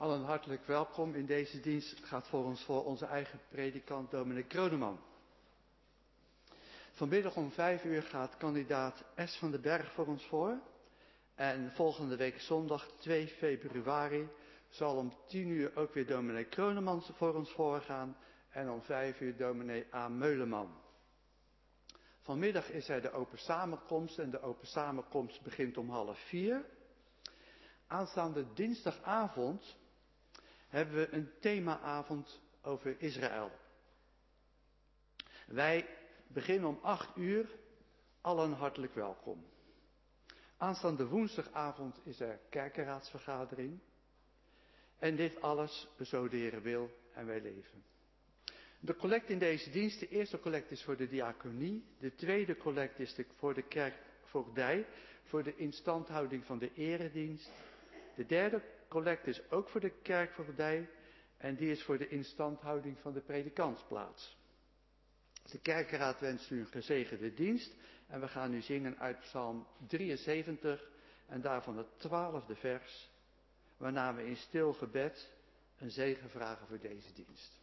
Allen hartelijk welkom. In deze dienst gaat voor ons voor onze eigen predikant dominee Kroneman. Vanmiddag om 5:00 gaat kandidaat S. van den Berg voor ons voor. En volgende week zondag 2 februari zal om 10:00 ook weer dominee Kroneman voor ons voorgaan. En om 5:00 dominee A. Meuleman. Vanmiddag is er de open samenkomst en de open samenkomst begint om 3:30. Aanstaande dinsdagavond hebben we een themaavond over Israël. Wij beginnen om 8:00, allen hartelijk welkom. Aanstaande woensdagavond is er kerkenraadsvergadering. En dit alles, zo de Heer wil en wij leven. De collect in deze dienst, de eerste collect is voor de diaconie. De tweede collect is voor de kerkvoogdij, voor de instandhouding van de eredienst. De derde collect is ook voor de kerkvoogdij en die is voor de instandhouding van de predikantsplaats. De kerkenraad wenst u een gezegende dienst en we gaan nu zingen uit Psalm 73 en daarvan het 12e vers, waarna we in stil gebed een zegen vragen voor deze dienst.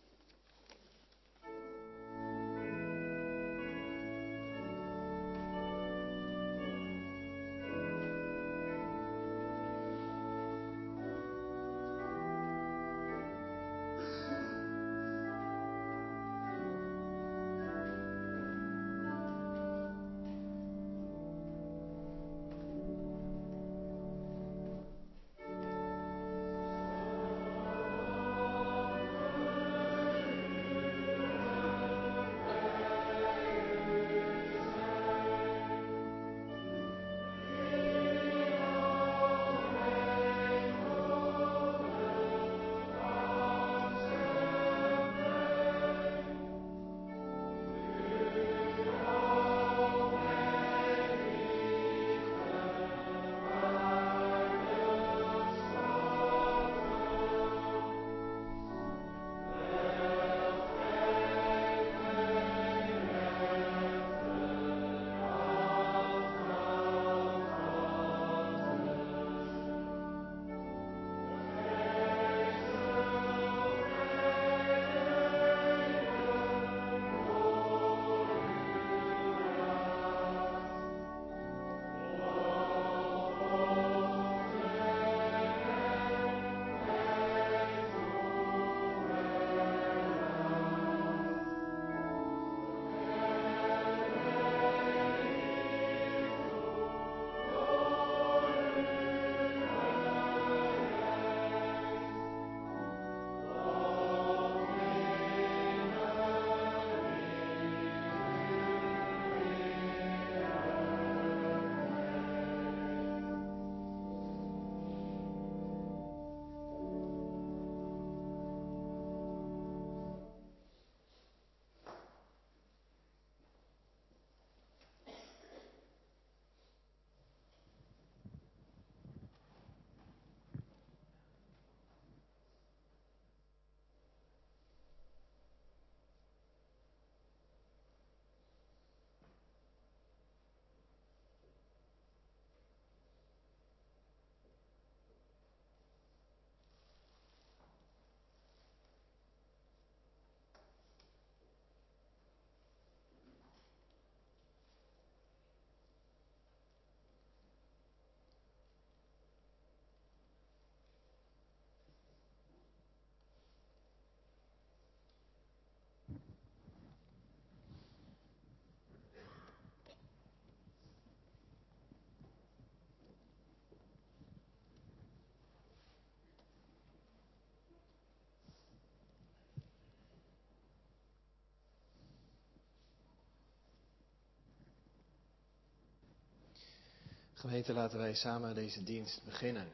Gemeente, laten wij samen deze dienst beginnen.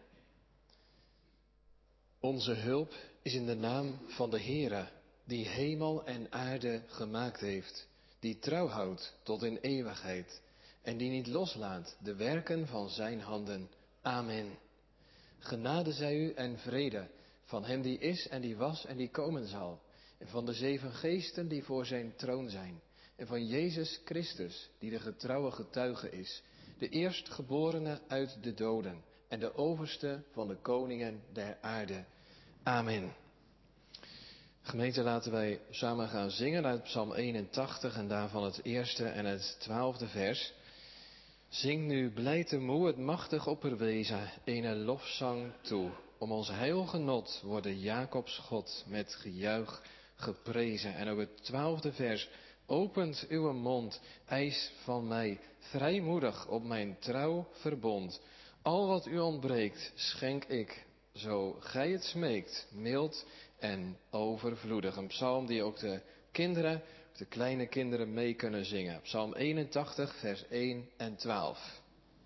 Onze hulp is in de naam van de Heere, die hemel en aarde gemaakt heeft, die trouw houdt tot in eeuwigheid en die niet loslaat de werken van zijn handen. Amen. Genade zij u en vrede van hem die is en die was en die komen zal, en van de 7 geesten die voor zijn troon zijn, en van Jezus Christus, die de getrouwe getuige is, de eerstgeborene uit de doden en de overste van de koningen der aarde. Amen. Gemeente, laten wij samen gaan zingen uit Psalm 81 en daarvan het eerste en het 12e vers. Zing nu blij te moe het machtig opperwezen, ene lofzang toe. Om ons heilgenot worden Jacobs God met gejuich geprezen. En ook het 12e vers. Opent uw mond, eis van mij, vrijmoedig op mijn trouw verbond. Al wat u ontbreekt, schenk ik, zo gij het smeekt, mild en overvloedig. Een psalm die ook de kinderen, de kleine kinderen mee kunnen zingen. Psalm 81, vers 1 en 12.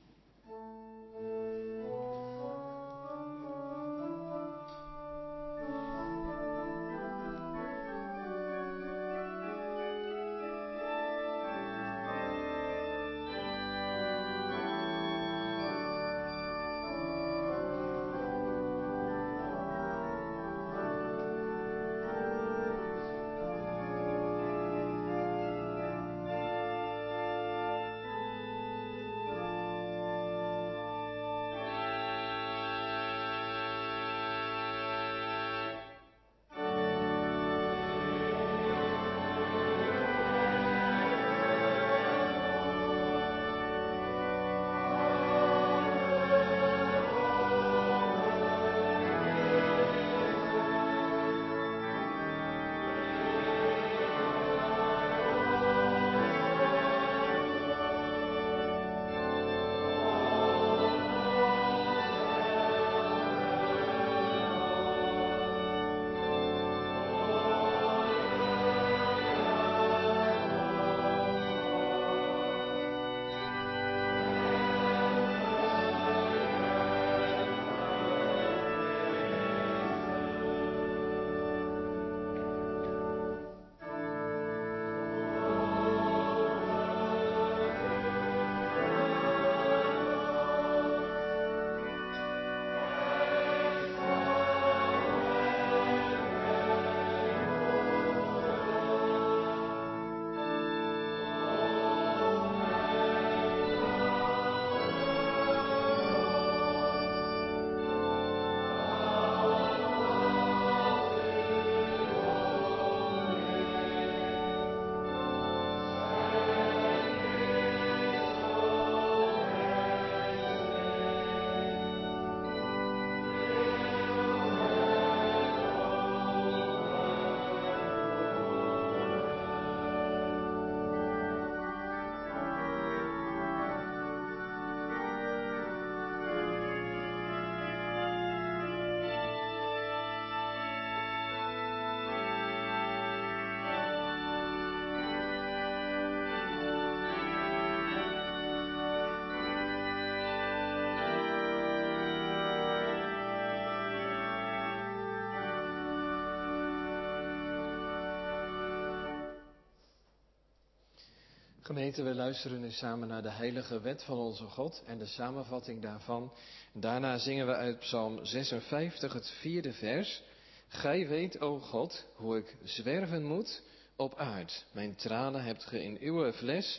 Gemeente, we luisteren nu samen naar de heilige wet van onze God en de samenvatting daarvan. Daarna zingen we uit Psalm 56 het 4e vers. Gij weet, o God, hoe ik zwerven moet op aard. Mijn tranen hebt ge in uw fles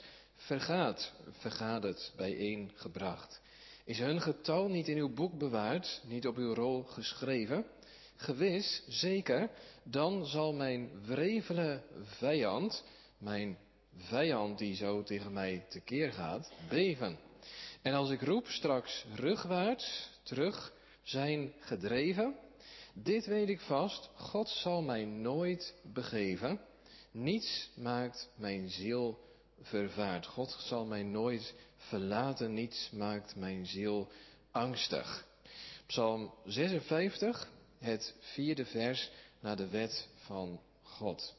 vergaderd, bijeengebracht. Is hun getal niet in uw boek bewaard, niet op uw rol geschreven? Gewis, zeker, dan zal mijn wrevele vijand, mijn vijand die zo tegen mij tekeer gaat, beven. En als ik roep straks rugwaarts, terug zijn gedreven, dit weet ik vast, God zal mij nooit begeven. Niets maakt mijn ziel vervaard. God zal mij nooit verlaten, niets maakt mijn ziel angstig. Psalm 56, het 4e vers naar de wet van God.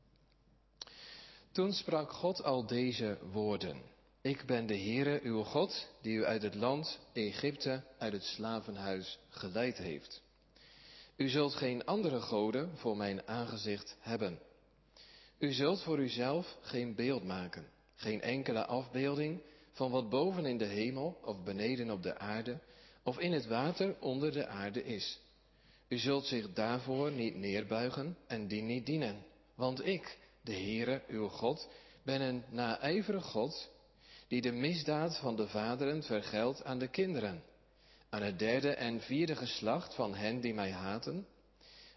Toen sprak God al deze woorden. Ik ben de Heere, uw God, die u uit het land Egypte, uit het slavenhuis geleid heeft. U zult geen andere goden voor mijn aangezicht hebben. U zult voor uzelf geen beeld maken, geen enkele afbeelding van wat boven in de hemel of beneden op de aarde of in het water onder de aarde is. U zult zich daarvoor niet neerbuigen en die niet dienen, want ik, de Heere, uw God, ben een naijverig God, die de misdaad van de vaderen vergeldt aan de kinderen, aan het 3e en 4e geslacht van hen die mij haten,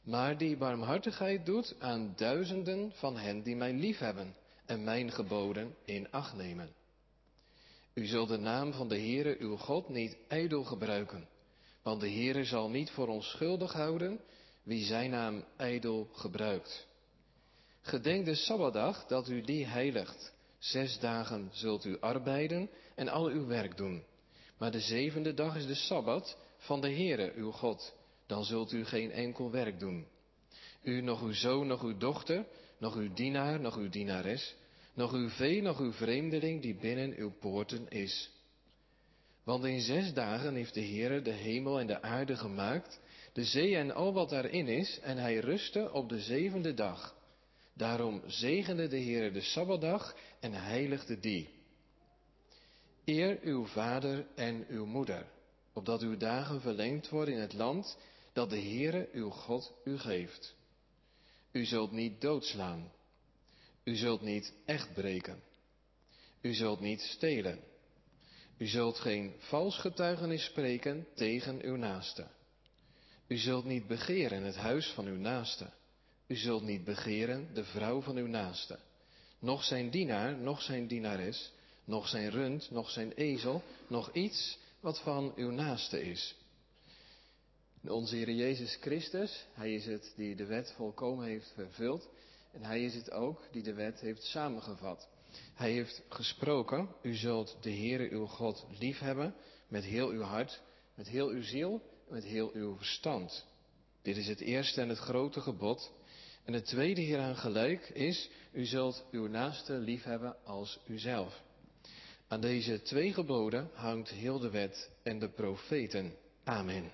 maar die barmhartigheid doet aan duizenden van hen die mij liefhebben en mijn geboden in acht nemen. U zult de naam van de Heere uw God niet ijdel gebruiken, want de Heere zal niet voor onschuldig houden wie zijn naam ijdel gebruikt. Gedenk de Sabbatdag dat u die heiligt. 6 dagen zult u arbeiden en al uw werk doen. Maar de 7e dag is de Sabbat van de Heere uw God. Dan zult u geen enkel werk doen. U, nog uw zoon, nog uw dochter, nog uw dienaar, nog uw dienares, nog uw vee, nog uw vreemdeling die binnen uw poorten is. Want in 6 dagen heeft de Heere de hemel en de aarde gemaakt, de zee en al wat daarin is, en hij rustte op de 7e dag. Daarom zegende de Heere de Sabbatdag en heiligde die. Eer uw vader en uw moeder, opdat uw dagen verlengd worden in het land dat de Heere uw God u geeft. U zult niet doodslaan. U zult niet echt breken. U zult niet stelen. U zult geen vals getuigenis spreken tegen uw naaste. U zult niet begeren het huis van uw naaste. U zult niet begeren de vrouw van uw naaste. Noch zijn dienaar, noch zijn dienares, noch zijn rund, noch zijn ezel, noch iets wat van uw naaste is. Onze Heer Jezus Christus, Hij is het die de wet volkomen heeft vervuld. En Hij is het ook die de wet heeft samengevat. Hij heeft gesproken, u zult de Heere uw God liefhebben met heel uw hart, met heel uw ziel en met heel uw verstand. Dit is het eerste en het grote gebod. En het tweede hieraan gelijk is, u zult uw naaste liefhebben als uzelf. Aan deze 2 geboden hangt heel de wet en de profeten. Amen.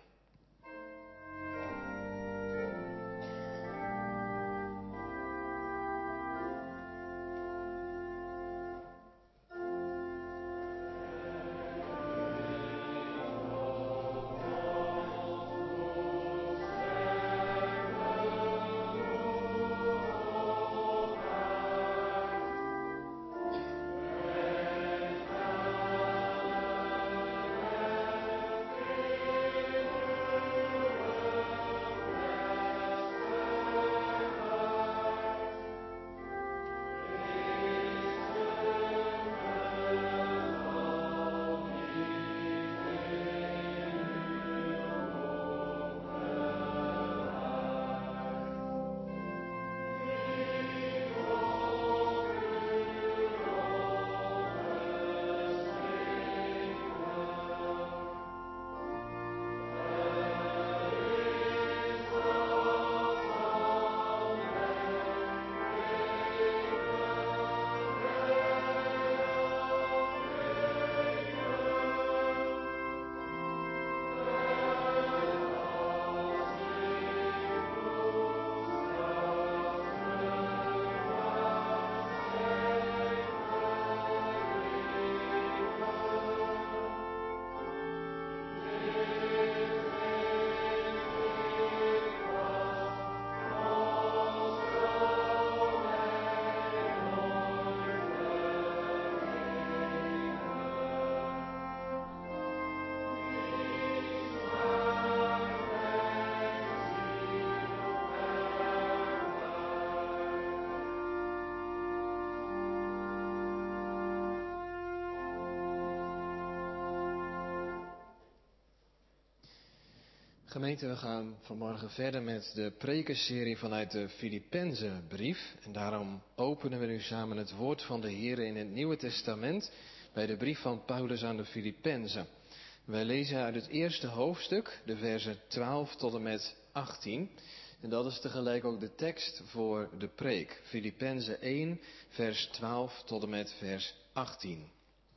Gemeente, we gaan vanmorgen verder met de prekenserie vanuit de Filippenzenbrief. En daarom openen we nu samen het woord van de Heer in het Nieuwe Testament bij de brief van Paulus aan de Filippenzen. Wij lezen uit het eerste hoofdstuk, de versen 12 tot en met 18. En dat is tegelijk ook de tekst voor de preek. Filippenzen 1, vers 12 tot en met vers 18.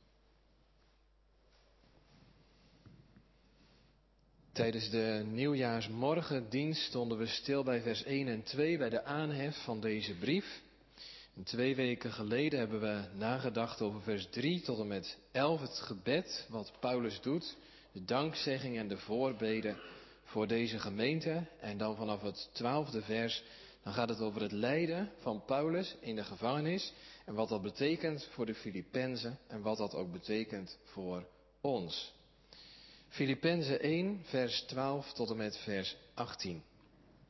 Tijdens de nieuwjaarsmorgendienst stonden we stil bij vers 1 en 2 bij de aanhef van deze brief. En 2 weken geleden hebben we nagedacht over vers 3 tot en met 11, het gebed wat Paulus doet, de dankzegging en de voorbeden voor deze gemeente. En dan vanaf het 12e vers, dan gaat het over het lijden van Paulus in de gevangenis en wat dat betekent voor de Filippenzen en wat dat ook betekent voor ons. Filippenzen 1, vers 12 tot en met vers 18.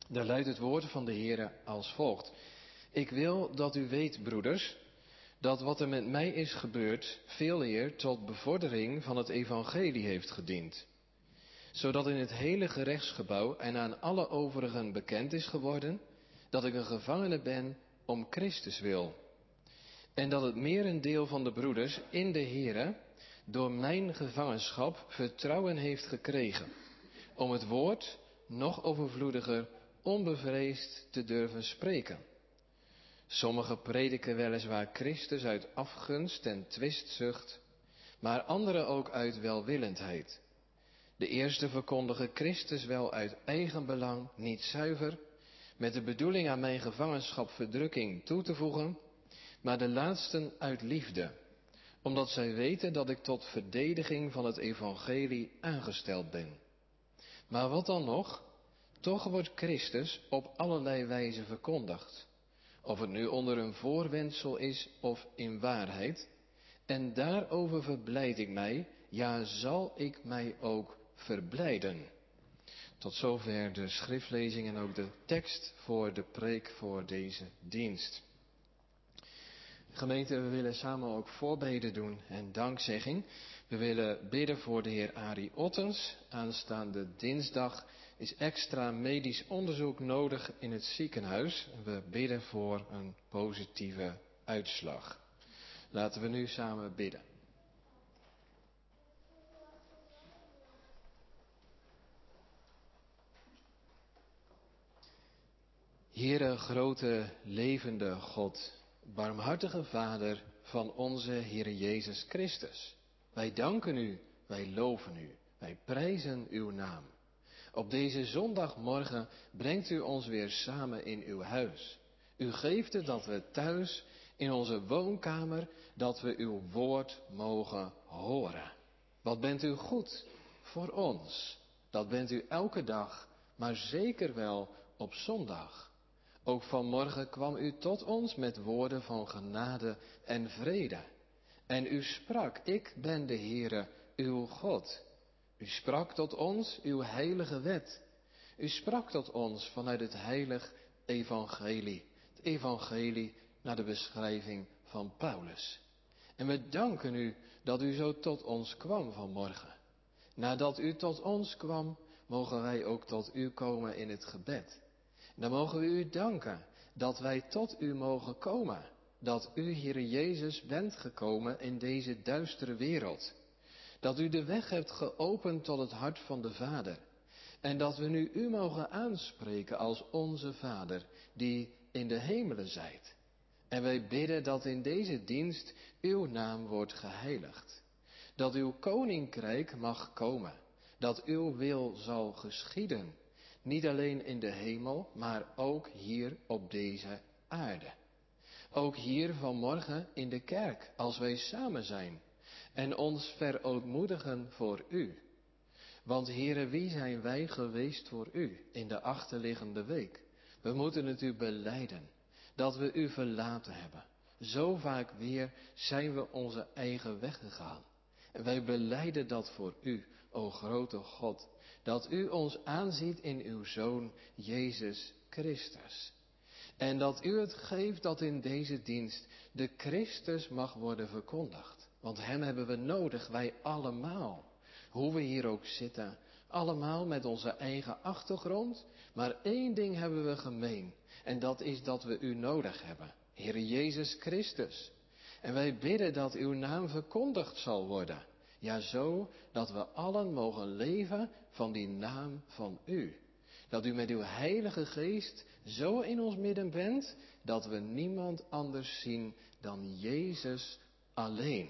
Daar luidt het woord van de Heere als volgt. Ik wil dat u weet, broeders, dat wat er met mij is gebeurd veeleer tot bevordering van het evangelie heeft gediend. Zodat in het hele gerechtsgebouw en aan alle overigen bekend is geworden dat ik een gevangene ben om Christus wil. En dat het merendeel van de broeders in de Heere door mijn gevangenschap vertrouwen heeft gekregen, om het woord nog overvloediger onbevreesd te durven spreken. Sommigen prediken weliswaar Christus uit afgunst en twistzucht, maar anderen ook uit welwillendheid. De eerste verkondigen Christus wel uit eigen belang, niet zuiver, met de bedoeling aan mijn gevangenschap verdrukking toe te voegen, maar de laatsten uit liefde, omdat zij weten dat ik tot verdediging van het evangelie aangesteld ben. Maar wat dan nog? Toch wordt Christus op allerlei wijze verkondigd, of het nu onder een voorwendsel is of in waarheid, en daarover verblijd ik mij, ja, zal ik mij ook verblijden. Tot zover de schriftlezing en ook de tekst voor de preek voor deze dienst. Gemeente, we willen samen ook voorbeden doen en dankzegging. We willen bidden voor de heer Arie Ottens. Aanstaande dinsdag is extra medisch onderzoek nodig in het ziekenhuis. We bidden voor een positieve uitslag. Laten we nu samen bidden. Heere, grote, levende God, barmhartige Vader van onze Heere Jezus Christus. Wij danken u, wij loven u, wij prijzen uw naam. Op deze zondagmorgen brengt u ons weer samen in uw huis. U geeft het dat we thuis in onze woonkamer, dat we uw woord mogen horen. Wat bent u goed voor ons? Dat bent u elke dag, maar zeker wel op zondag. Ook vanmorgen kwam u tot ons met woorden van genade en vrede. En u sprak, ik ben de Heere, uw God. U sprak tot ons uw heilige wet. U sprak tot ons vanuit het heilig evangelie. Het evangelie naar de beschrijving van Paulus. En we danken u dat u zo tot ons kwam vanmorgen. Nadat u tot ons kwam, mogen wij ook tot u komen in het gebed. Dan mogen we u danken dat wij tot u mogen komen. Dat u, Heere Jezus, bent gekomen in deze duistere wereld. Dat u de weg hebt geopend tot het hart van de Vader. En dat we nu u mogen aanspreken als onze Vader, die in de hemelen zijt. En wij bidden dat in deze dienst uw naam wordt geheiligd. Dat uw koninkrijk mag komen. Dat uw wil zal geschieden. Niet alleen in de hemel, maar ook hier op deze aarde. Ook hier vanmorgen in de kerk, als wij samen zijn en ons verootmoedigen voor u. Want Heere, wie zijn wij geweest voor u in de achterliggende week? We moeten het u belijden dat we u verlaten hebben. Zo vaak weer zijn we onze eigen weg gegaan. En wij belijden dat voor u, o grote God, dat u ons aanziet in uw Zoon Jezus Christus. En dat u het geeft dat in deze dienst de Christus mag worden verkondigd. Want hem hebben we nodig, wij allemaal. Hoe we hier ook zitten, allemaal met onze eigen achtergrond. Maar één ding hebben we gemeen. En dat is dat we u nodig hebben. Heere Jezus Christus. En wij bidden dat uw naam verkondigd zal worden. Ja, zo dat we allen mogen leven van die naam van u. Dat u met uw Heilige Geest zo in ons midden bent, dat we niemand anders zien dan Jezus alleen.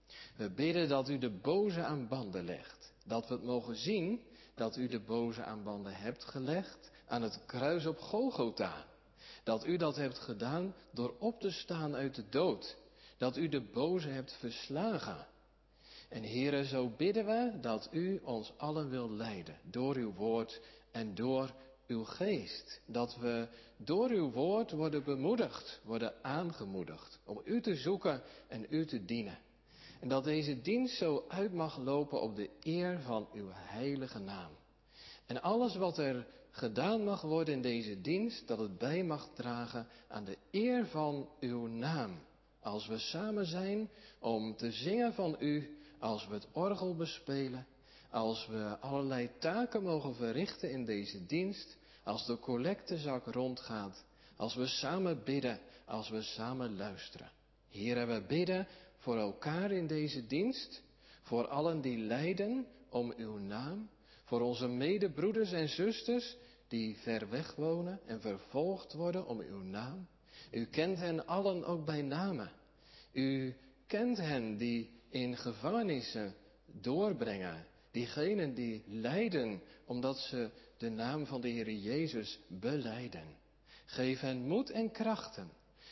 We bidden dat u de boze aan banden legt. Dat we het mogen zien dat u de boze aan banden hebt gelegd aan het kruis op Golgotha. Dat u dat hebt gedaan door op te staan uit de dood. Dat u de boze hebt verslagen. En Heere, zo bidden we dat u ons allen wil leiden door uw woord en door uw geest. Dat we door uw woord worden bemoedigd, worden aangemoedigd om u te zoeken en u te dienen. En dat deze dienst zo uit mag lopen op de eer van uw heilige naam. En alles wat er gedaan mag worden in deze dienst, dat het bij mag dragen aan de eer van uw naam. Als we samen zijn om te zingen van u, als we het orgel bespelen, als we allerlei taken mogen verrichten in deze dienst, als de collectezak rondgaat, als we samen bidden, als we samen luisteren. Heere, we bidden voor elkaar in deze dienst, voor allen die lijden om uw naam, voor onze medebroeders en zusters die ver weg wonen en vervolgd worden om uw naam. U kent hen allen ook bij name. U kent hen die in gevangenissen doorbrengen, diegenen die lijden omdat ze de naam van de Heer Jezus belijden. Geef hen moed en krachten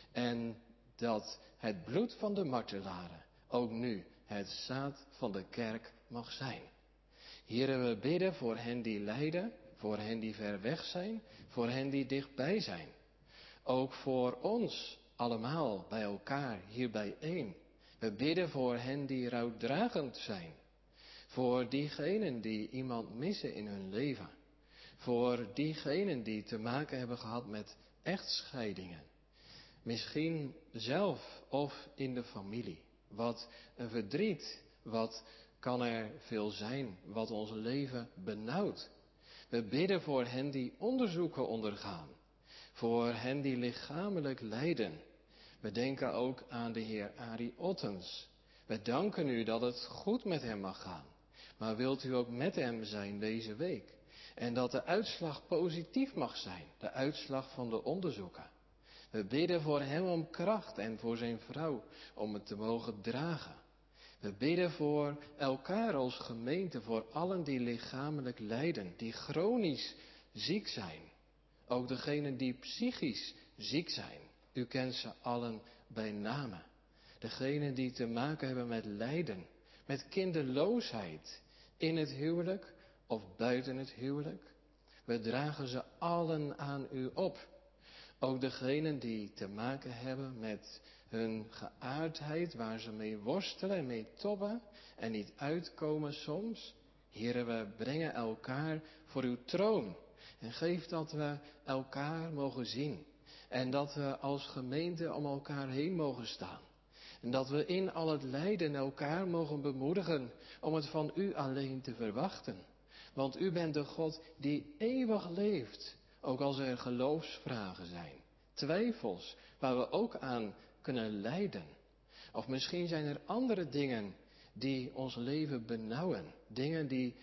en dat het bloed van de martelaren ook nu het zaad van de kerk mag zijn. Here, we bidden voor hen die lijden, voor hen die ver weg zijn, voor hen die dichtbij zijn. Ook voor ons allemaal bij elkaar hier bijeen. We bidden voor hen die rouwdragend zijn. Voor diegenen die iemand missen in hun leven. Voor diegenen die te maken hebben gehad met echtscheidingen. Misschien zelf of in de familie. Wat een verdriet, wat kan er veel zijn, wat ons leven benauwt. We bidden voor hen die onderzoeken ondergaan. Voor hen die lichamelijk lijden. We denken ook aan de heer Arie Ottens. We danken u dat het goed met hem mag gaan. Maar wilt u ook met hem zijn deze week? En dat de uitslag positief mag zijn, de uitslag van de onderzoeken. We bidden voor hem om kracht en voor zijn vrouw om het te mogen dragen. We bidden voor elkaar als gemeente, voor allen die lichamelijk lijden, die chronisch ziek zijn. Ook degenen die psychisch ziek zijn. U kent ze allen bij name. Degenen die te maken hebben met lijden, met kinderloosheid, in het huwelijk of buiten het huwelijk. We dragen ze allen aan u op. Ook degenen die te maken hebben met hun geaardheid, waar ze mee worstelen en mee tobben en niet uitkomen soms. Here, we brengen elkaar voor uw troon. En geef dat we elkaar mogen zien. En dat we als gemeente om elkaar heen mogen staan. En dat we in al het lijden elkaar mogen bemoedigen om het van u alleen te verwachten. Want u bent de God die eeuwig leeft. Ook als er geloofsvragen zijn. Twijfels waar we ook aan kunnen lijden. Of misschien zijn er andere dingen die ons leven benauwen. Dingen die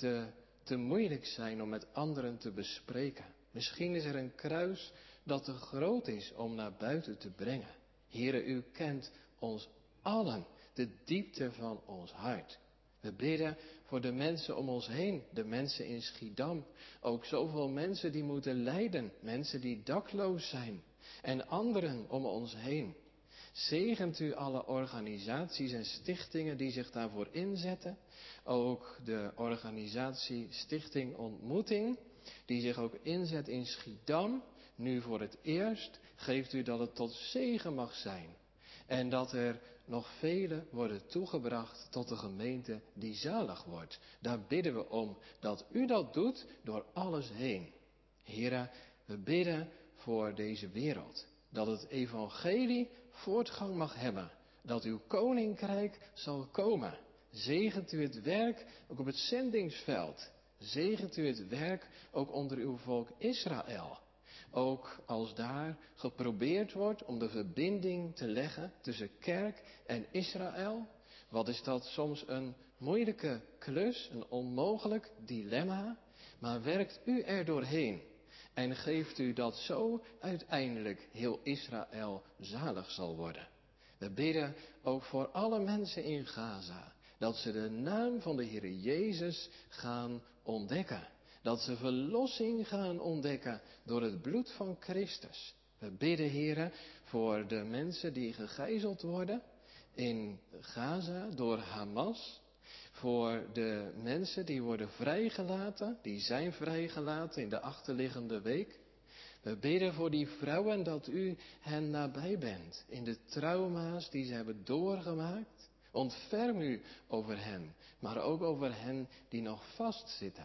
te moeilijk zijn om met anderen te bespreken. Misschien is er een kruis dat te groot is om naar buiten te brengen. Heere, u kent ons allen, de diepte van ons hart. We bidden voor de mensen om ons heen, de mensen in Schiedam. Ook zoveel mensen die moeten lijden, mensen die dakloos zijn. En anderen om ons heen. Zegent u alle organisaties en stichtingen die zich daarvoor inzetten. Ook de organisatie Stichting Ontmoeting, die zich ook inzet in Schiedam. Nu voor het eerst geeft u dat het tot zegen mag zijn. En dat er nog vele worden toegebracht tot de gemeente die zalig wordt. Daar bidden we om dat u dat doet door alles heen. Here, we bidden voor deze wereld. Dat het evangelie voortgang mag hebben. Dat uw koninkrijk zal komen. Zegent u het werk ook op het zendingsveld. Zegent u het werk ook onder uw volk Israël. Ook als daar geprobeerd wordt om de verbinding te leggen tussen kerk en Israël. Wat is dat soms een moeilijke klus, een onmogelijk dilemma. Maar werkt u er doorheen. En geeft u dat zo uiteindelijk heel Israël zalig zal worden. We bidden ook voor alle mensen in Gaza. Dat ze de naam van de Heer Jezus gaan ontdekken. Dat ze verlossing gaan ontdekken door het bloed van Christus. We bidden, Heere, voor de mensen die gegijzeld worden in Gaza door Hamas. Voor de mensen die worden vrijgelaten, die zijn vrijgelaten in de achterliggende week. We bidden voor die vrouwen dat u hen nabij bent in de trauma's die ze hebben doorgemaakt. Ontferm u over hen, maar ook over hen die nog vastzitten.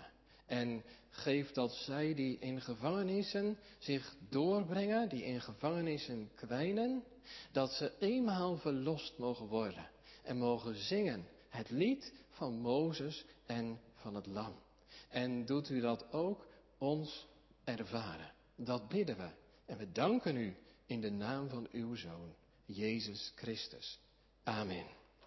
En geef dat zij die in gevangenissen zich doorbrengen, die in gevangenissen kwijnen, dat ze eenmaal verlost mogen worden en mogen zingen het lied van Mozes en van het Lam. En doet u dat ook ons ervaren. Dat bidden we. En we danken u in de naam van uw Zoon, Jezus Christus. Amen.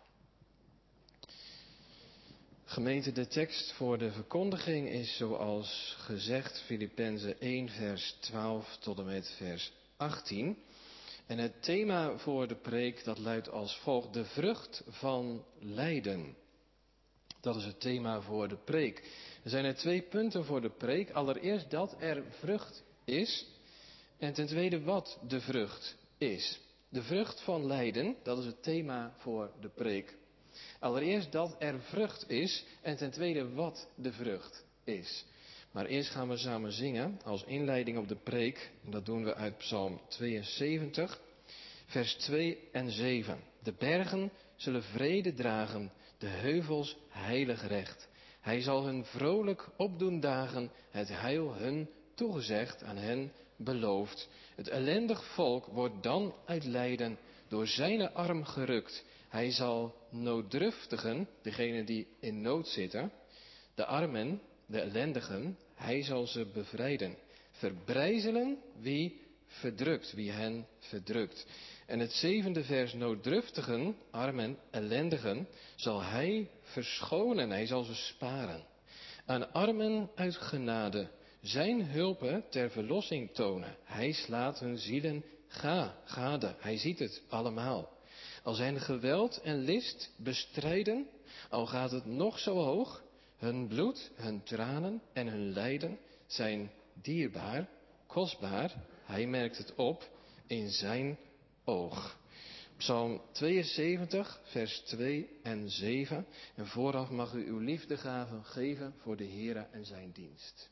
Gemeente, de tekst voor de verkondiging is zoals gezegd Filippenzen 1 vers 12 tot en met vers 18. En het thema voor de preek dat luidt als volgt: de vrucht van lijden. Dat is het thema voor de preek. Er zijn er 2 punten voor de preek. Allereerst dat er vrucht is. En ten tweede wat de vrucht is. De vrucht van lijden, dat is het thema voor de preek. Allereerst dat er vrucht is en ten tweede wat de vrucht is. Maar eerst gaan we samen zingen als inleiding op de preek. En dat doen we uit Psalm 72, vers 2 en 7. De bergen zullen vrede dragen, de heuvels heilig recht. Hij zal hun vrolijk opdoen dagen, het heil hun toegezegd, aan hen beloofd. Het ellendig volk wordt dan uit lijden door zijn arm gerukt. Hij zal nooddruftigen, degenen die in nood zitten, de armen, de ellendigen, hij zal ze bevrijden. Verbrijzelen wie verdrukt, wie hen verdrukt. En het 7e vers, nooddruftigen, armen, ellendigen, zal hij verschonen, hij zal ze sparen. Aan armen uit genade, zijn hulpen ter verlossing tonen. Hij slaat hun zielen gade, hij ziet het allemaal. Al zijn geweld en list bestrijden, al gaat het nog zo hoog, hun bloed, hun tranen en hun lijden zijn dierbaar, kostbaar, hij merkt het op in zijn oog. Psalm 72, vers 2 en 7. En vooraf mag u uw liefdegaven geven voor de Heere en zijn dienst.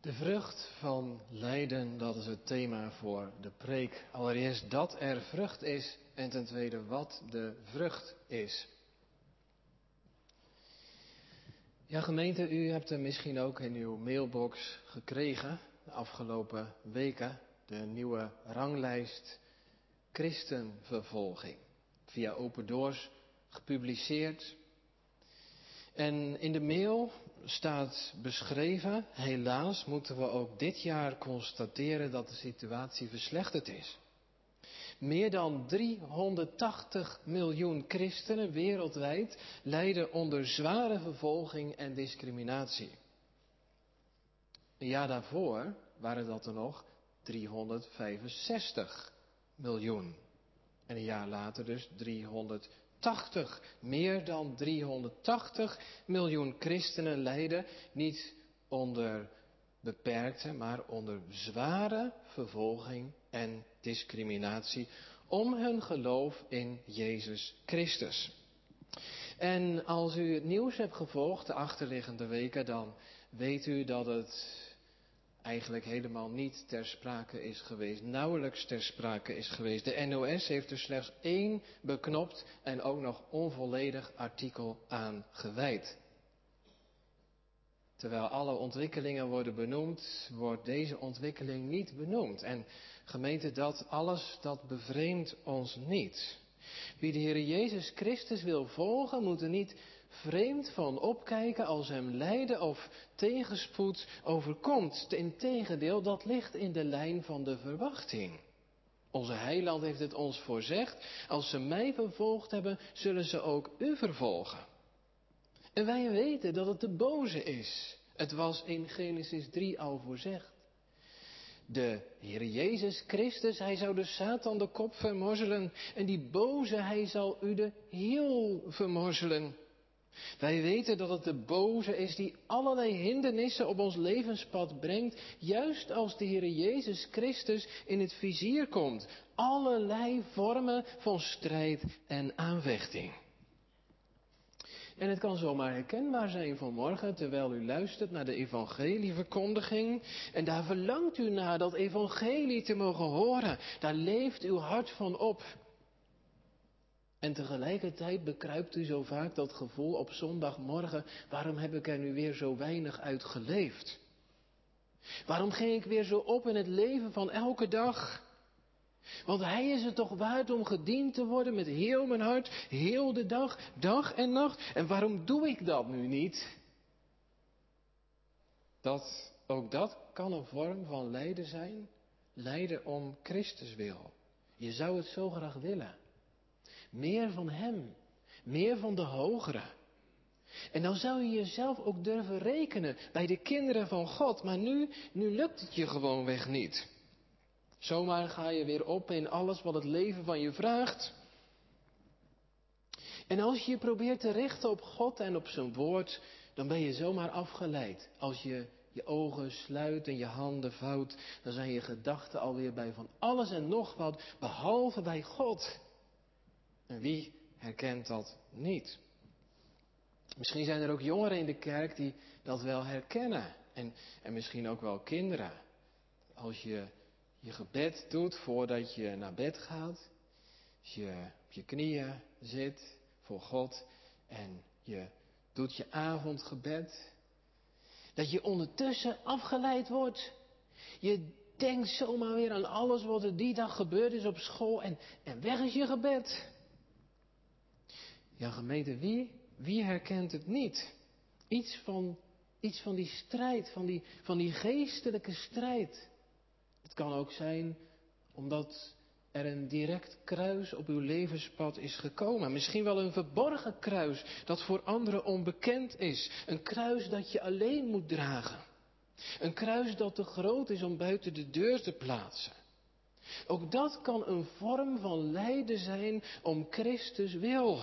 De vrucht van lijden, dat is het thema voor de preek. Allereerst dat er vrucht is en ten tweede wat de vrucht is. Ja, gemeente, u hebt er misschien ook in uw mailbox gekregen de afgelopen weken de nieuwe ranglijst christenvervolging. Via Open Doors gepubliceerd. En in de mail staat beschreven, helaas moeten we ook dit jaar constateren dat de situatie verslechterd is. Meer dan 380 miljoen christenen wereldwijd lijden onder zware vervolging en discriminatie. Een jaar daarvoor waren dat er nog 365 miljoen. En een jaar later dus 380. Meer dan 380 miljoen christenen lijden niet onder beperkte, maar onder zware vervolging en discriminatie om hun geloof in Jezus Christus. En als u het nieuws hebt gevolgd de achterliggende weken, dan weet u dat het eigenlijk helemaal niet ter sprake is geweest, nauwelijks ter sprake is geweest. De NOS heeft er slechts 1 beknopt en ook nog onvolledig artikel aan gewijd. Terwijl alle ontwikkelingen worden benoemd, wordt deze ontwikkeling niet benoemd. En gemeente, dat alles, dat bevreemdt ons niet. Wie de Heer Jezus Christus wil volgen, moet er niet vreemd van opkijken als hem lijden of tegenspoed overkomt. Integendeel, dat ligt in de lijn van de verwachting. Onze Heiland heeft het ons voorzegd, als ze mij vervolgd hebben, zullen ze ook u vervolgen. En wij weten dat het de boze is. Het was in Genesis 3 al voorzegd. De Heer Jezus Christus, hij zou de Satan de kop vermorzelen. En die boze, hij zal u de hiel vermorzelen. Wij weten dat het de boze is die allerlei hindernissen op ons levenspad brengt. Juist als de Heer Jezus Christus in het vizier komt. Allerlei vormen van strijd en aanvechting. En het kan zomaar herkenbaar zijn vanmorgen, terwijl u luistert naar de evangelieverkondiging. En daar verlangt u naar dat evangelie te mogen horen. Daar leeft uw hart van op. En tegelijkertijd bekruipt u zo vaak dat gevoel op zondagmorgen, waarom heb ik er nu weer zo weinig uit geleefd? Waarom ging ik weer zo op in het leven van elke dag? Want hij is het toch waard om gediend te worden met heel mijn hart, heel de dag, dag en nacht. En waarom doe ik dat nu niet? Ook dat kan een vorm van lijden zijn. Lijden om Christus wil. Je zou het zo graag willen. Meer van hem. Meer van de hogere. En dan zou je jezelf ook durven rekenen bij de kinderen van God. Maar nu lukt het je gewoonweg niet. Zomaar ga je weer op in alles wat het leven van je vraagt. En als je je probeert te richten op God en op zijn woord, dan ben je zomaar afgeleid. Als je je ogen sluit en je handen vouwt, dan zijn je gedachten alweer bij van alles en nog wat, behalve bij God. En wie herkent dat niet? Misschien zijn er ook jongeren in de kerk die dat wel herkennen. En misschien ook wel kinderen. Als je je gebed doet voordat je naar bed gaat. Als je op je knieën zit voor God en je doet je avondgebed. Dat je ondertussen afgeleid wordt. Je denkt zomaar weer aan alles wat er die dag gebeurd is op school en weg is je gebed. Ja, gemeente, wie herkent het niet? Iets van die strijd, van die geestelijke strijd. Het kan ook zijn omdat er een direct kruis op uw levenspad is gekomen. Misschien wel een verborgen kruis dat voor anderen onbekend is. Een kruis dat je alleen moet dragen. Een kruis dat te groot is om buiten de deur te plaatsen. Ook dat kan een vorm van lijden zijn om Christus wil.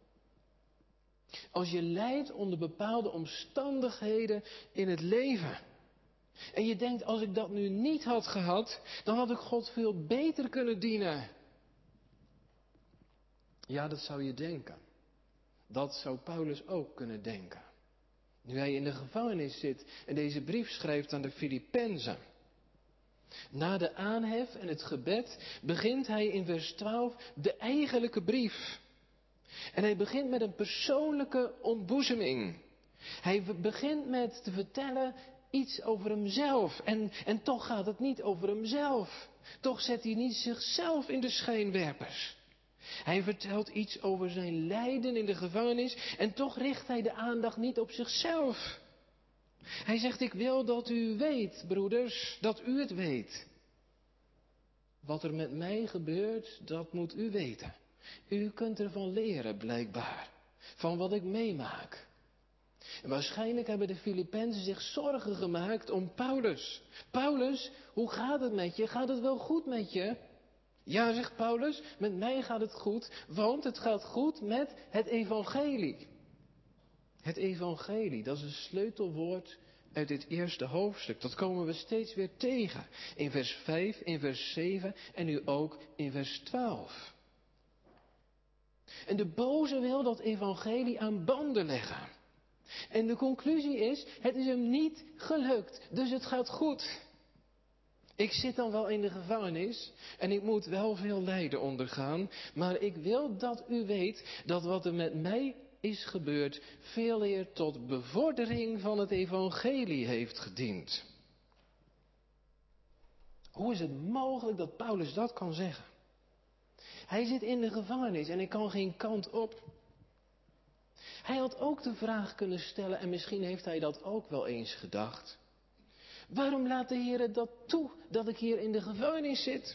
Als je lijdt onder bepaalde omstandigheden in het leven. En je denkt, als ik dat nu niet had gehad, dan had ik God veel beter kunnen dienen. Ja, dat zou je denken. Dat zou Paulus ook kunnen denken. Nu hij in de gevangenis zit en deze brief schrijft aan de Filippenzen. Na de aanhef en het gebed begint hij in vers 12 de eigenlijke brief. En hij begint met een persoonlijke ontboezeming. Hij begint met te vertellen iets over hemzelf. En toch gaat het niet over hemzelf. Toch zet hij niet zichzelf in de schijnwerpers. Hij vertelt iets over zijn lijden in de gevangenis. En toch richt hij de aandacht niet op zichzelf. Hij zegt, ik wil dat u weet, broeders, dat u het weet. Wat er met mij gebeurt, dat moet u weten. U kunt ervan leren, blijkbaar. Van wat ik meemaak. En waarschijnlijk hebben de Filippenzen zich zorgen gemaakt om Paulus. Paulus, hoe gaat het met je? Gaat het wel goed met je? Ja, zegt Paulus, met mij gaat het goed, want het gaat goed met het evangelie. Het evangelie, dat is een sleutelwoord uit dit eerste hoofdstuk. Dat komen we steeds weer tegen. In vers 5, in vers 7 en nu ook in vers 12. En de boze wil dat evangelie aan banden leggen. En de conclusie is, het is hem niet gelukt, dus het gaat goed. Ik zit dan wel in de gevangenis en ik moet wel veel lijden ondergaan, maar ik wil dat u weet dat wat er met mij is gebeurd veel eer tot bevordering van het evangelie heeft gediend. Hoe is het mogelijk dat Paulus dat kan zeggen? Hij zit in de gevangenis en ik kan geen kant op. Hij had ook de vraag kunnen stellen, en misschien heeft hij dat ook wel eens gedacht. Waarom laat de Heer het dat toe, dat ik hier in de gevangenis zit?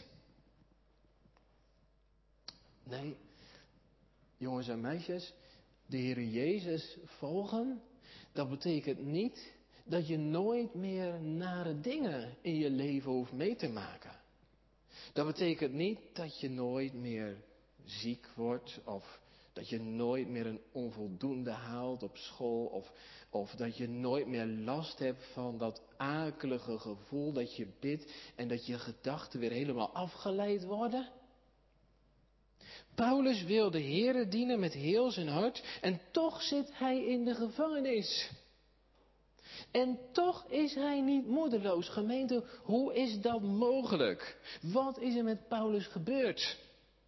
Nee, jongens en meisjes, de Heer Jezus volgen, dat betekent niet dat je nooit meer nare dingen in je leven hoeft mee te maken. Dat betekent niet dat je nooit meer ziek wordt of dat je nooit meer een onvoldoende haalt op school of dat je nooit meer last hebt van dat akelige gevoel dat je bidt en dat je gedachten weer helemaal afgeleid worden. Paulus wil de Heere dienen met heel zijn hart en toch zit hij in de gevangenis. En toch is hij niet moedeloos. Gemeente, hoe is dat mogelijk? Wat is er met Paulus gebeurd?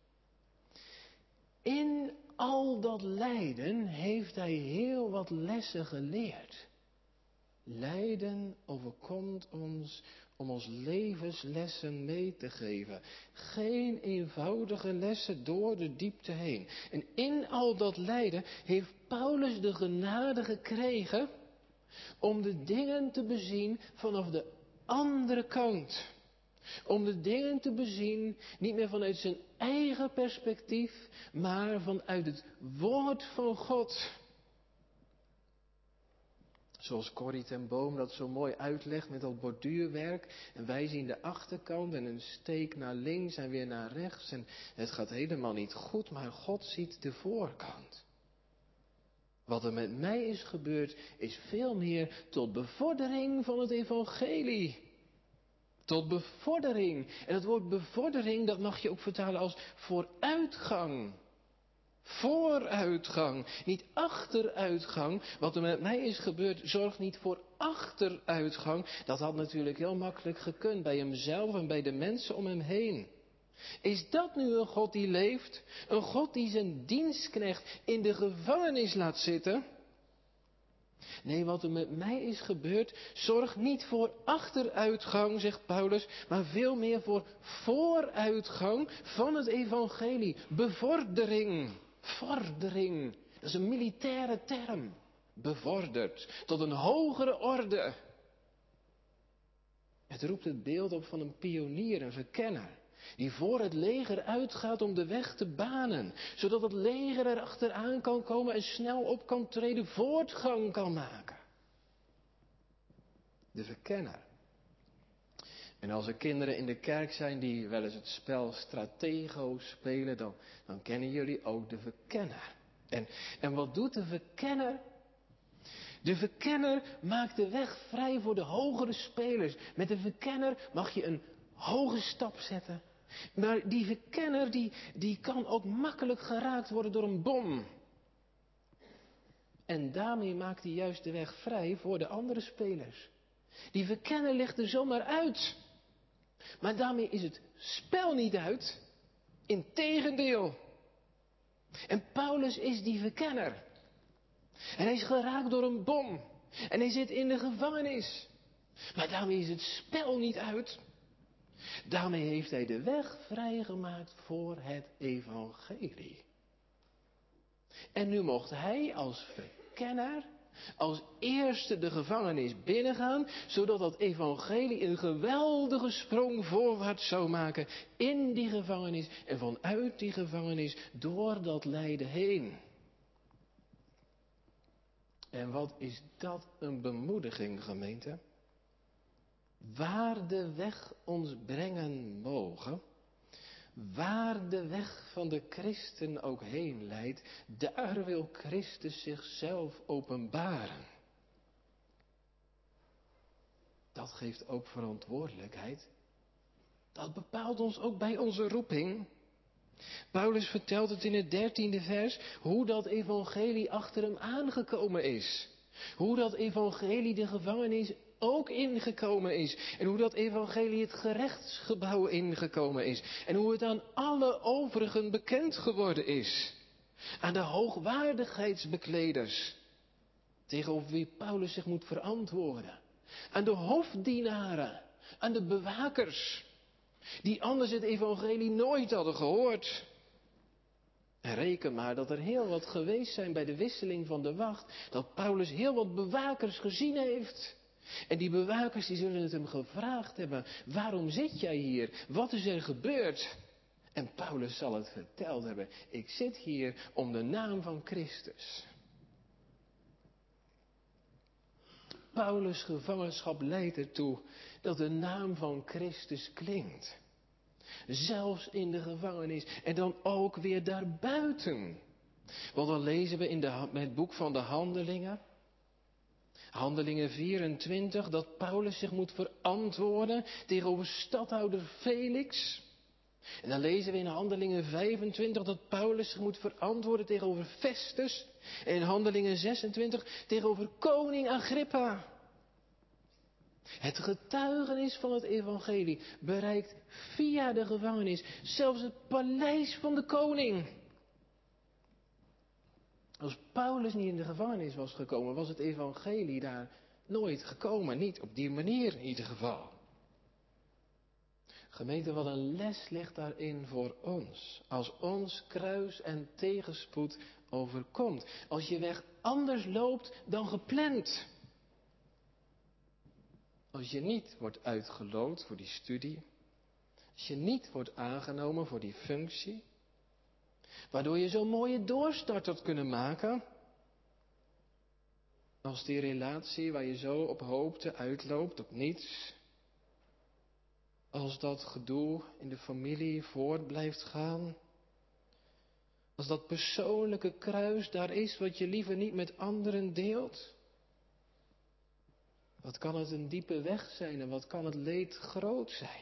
In al dat lijden heeft hij heel wat lessen geleerd. Lijden overkomt ons om ons levenslessen mee te geven. Geen eenvoudige lessen door de diepte heen. En in al dat lijden heeft Paulus de genade gekregen om de dingen te bezien vanaf de andere kant. Om de dingen te bezien, niet meer vanuit zijn eigen perspectief, maar vanuit het woord van God. Zoals Corrie ten Boom dat zo mooi uitlegt met dat borduurwerk. En wij zien de achterkant en een steek naar links en weer naar rechts. En het gaat helemaal niet goed, maar God ziet de voorkant. Wat er met mij is gebeurd, is veel meer tot bevordering van het evangelie. Tot bevordering. En het woord bevordering, dat mag je ook vertalen als vooruitgang. Vooruitgang, niet achteruitgang. Wat er met mij is gebeurd, zorgt niet voor achteruitgang. Dat had natuurlijk heel makkelijk gekund bij hemzelf en bij de mensen om hem heen. Is dat nu een God die leeft? Een God die zijn dienstknecht in de gevangenis laat zitten? Nee, wat er met mij is gebeurd, zorgt niet voor achteruitgang, zegt Paulus, maar veel meer voor vooruitgang van het evangelie. Bevordering. Vordering. Dat is een militaire term. Bevorderd. Tot een hogere orde. Het roept het beeld op van een pionier, een verkenner. Die voor het leger uitgaat om de weg te banen. Zodat het leger er achteraan kan komen en snel op kan treden, voortgang kan maken. De verkenner. En als er kinderen in de kerk zijn die wel eens het spel Stratego spelen, dan kennen jullie ook de verkenner. En wat doet de verkenner? De verkenner maakt de weg vrij voor de hogere spelers. Met de verkenner mag je een hoge stap zetten. Maar die verkenner die kan ook makkelijk geraakt worden door een bom. En daarmee maakt hij juist de weg vrij voor de andere spelers. Die verkenner ligt er zomaar uit. Maar daarmee is het spel niet uit. Integendeel. En Paulus is die verkenner. En hij is geraakt door een bom. En hij zit in de gevangenis. Maar daarmee is het spel niet uit. Daarmee heeft hij de weg vrijgemaakt voor het evangelie. En nu mocht hij als verkenner als eerste de gevangenis binnengaan, zodat dat evangelie een geweldige sprong voorwaarts zou maken in die gevangenis en vanuit die gevangenis door dat lijden heen. En wat is dat een bemoediging, gemeente? Waar de weg ons brengen mogen, waar de weg van de christen ook heen leidt, daar wil Christus zichzelf openbaren. Dat geeft ook verantwoordelijkheid. Dat bepaalt ons ook bij onze roeping. Paulus vertelt het in het 13e vers, hoe dat evangelie achter hem aangekomen is. Hoe dat evangelie de gevangenis ook ingekomen is. En hoe dat evangelie het gerechtsgebouw ingekomen is. En hoe het aan alle overigen bekend geworden is. Aan de hoogwaardigheidsbekleders, tegenover wie Paulus zich moet verantwoorden. Aan de hofdienaren, aan de bewakers, die anders het evangelie nooit hadden gehoord. En reken maar dat er heel wat geweest zijn bij de wisseling van de wacht, dat Paulus heel wat bewakers gezien heeft. En die bewakers die zullen het hem gevraagd hebben, waarom zit jij hier? Wat is er gebeurd? En Paulus zal het verteld hebben, ik zit hier om de naam van Christus. Paulus' gevangenschap leidt ertoe dat de naam van Christus klinkt. Zelfs in de gevangenis en dan ook weer daarbuiten. Want dan lezen we in het boek van de Handelingen, Handelingen 24, dat Paulus zich moet verantwoorden tegenover stadhouder Felix. En dan lezen we in Handelingen 25 dat Paulus zich moet verantwoorden tegenover Festus. En in Handelingen 26 tegenover koning Agrippa. Het getuigenis van het evangelie bereikt via de gevangenis zelfs het paleis van de koning. Als Paulus niet in de gevangenis was gekomen, was het evangelie daar nooit gekomen. Niet op die manier in ieder geval. Gemeente, wat een les ligt daarin voor ons. Als ons kruis en tegenspoed overkomt. Als je weg anders loopt dan gepland. Als je niet wordt uitgeloot voor die studie. Als je niet wordt aangenomen voor die functie. Waardoor je zo'n mooie doorstart had kunnen maken. Als die relatie waar je zo op hoopte uitloopt op niets. Als dat gedoe in de familie voort blijft gaan. Als dat persoonlijke kruis daar is wat je liever niet met anderen deelt. Wat kan het een diepe weg zijn en wat kan het leed groot zijn.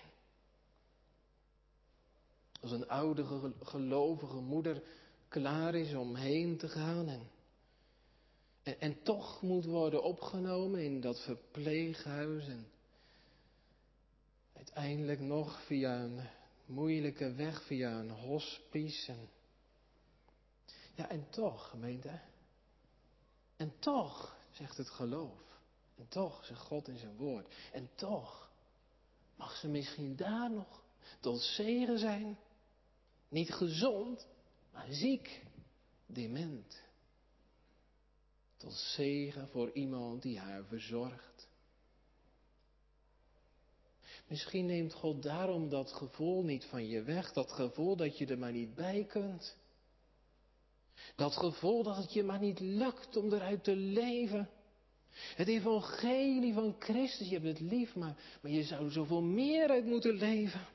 Als een oude gelovige moeder klaar is om heen te gaan en toch moet worden opgenomen in dat verpleeghuis en uiteindelijk nog via een moeilijke weg, via een hospice. En toch, gemeente. En toch, zegt het geloof. En toch, zegt God in zijn woord. En toch, mag ze misschien daar nog tot zegen zijn. Niet gezond, maar ziek, dement. Tot zegen voor iemand die haar verzorgt. Misschien neemt God daarom dat gevoel niet van je weg. Dat gevoel dat je er maar niet bij kunt. Dat gevoel dat het je maar niet lukt om eruit te leven. Het evangelie van Christus, je hebt het lief, maar je zou er zoveel meer uit moeten leven.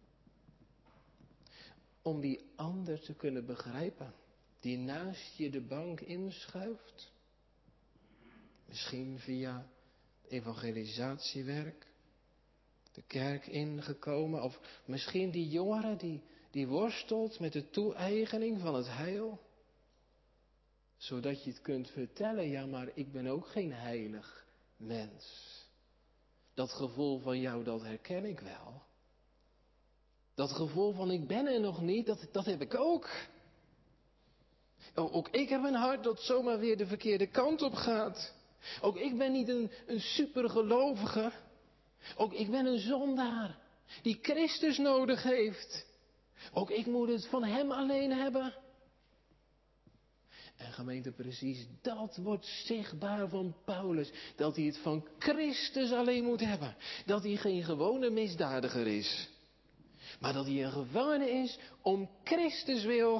Om die ander te kunnen begrijpen. Die naast je de bank inschuift. Misschien via evangelisatiewerk. De kerk ingekomen. Of misschien die jongere die worstelt met de toe-eigening van het heil. Zodat je het kunt vertellen, ja maar ik ben ook geen heilig mens. Dat gevoel van jou, dat herken ik wel. Dat gevoel van ik ben er nog niet, dat heb ik ook. Ook ik heb een hart dat zomaar weer de verkeerde kant op gaat. Ook ik ben niet een supergelovige. Ook ik ben een zondaar die Christus nodig heeft. Ook ik moet het van Hem alleen hebben. En gemeente, precies dat wordt zichtbaar van Paulus. Dat hij het van Christus alleen moet hebben. Dat hij geen gewone misdadiger is. Maar dat hij een gevangene is om Christus wil.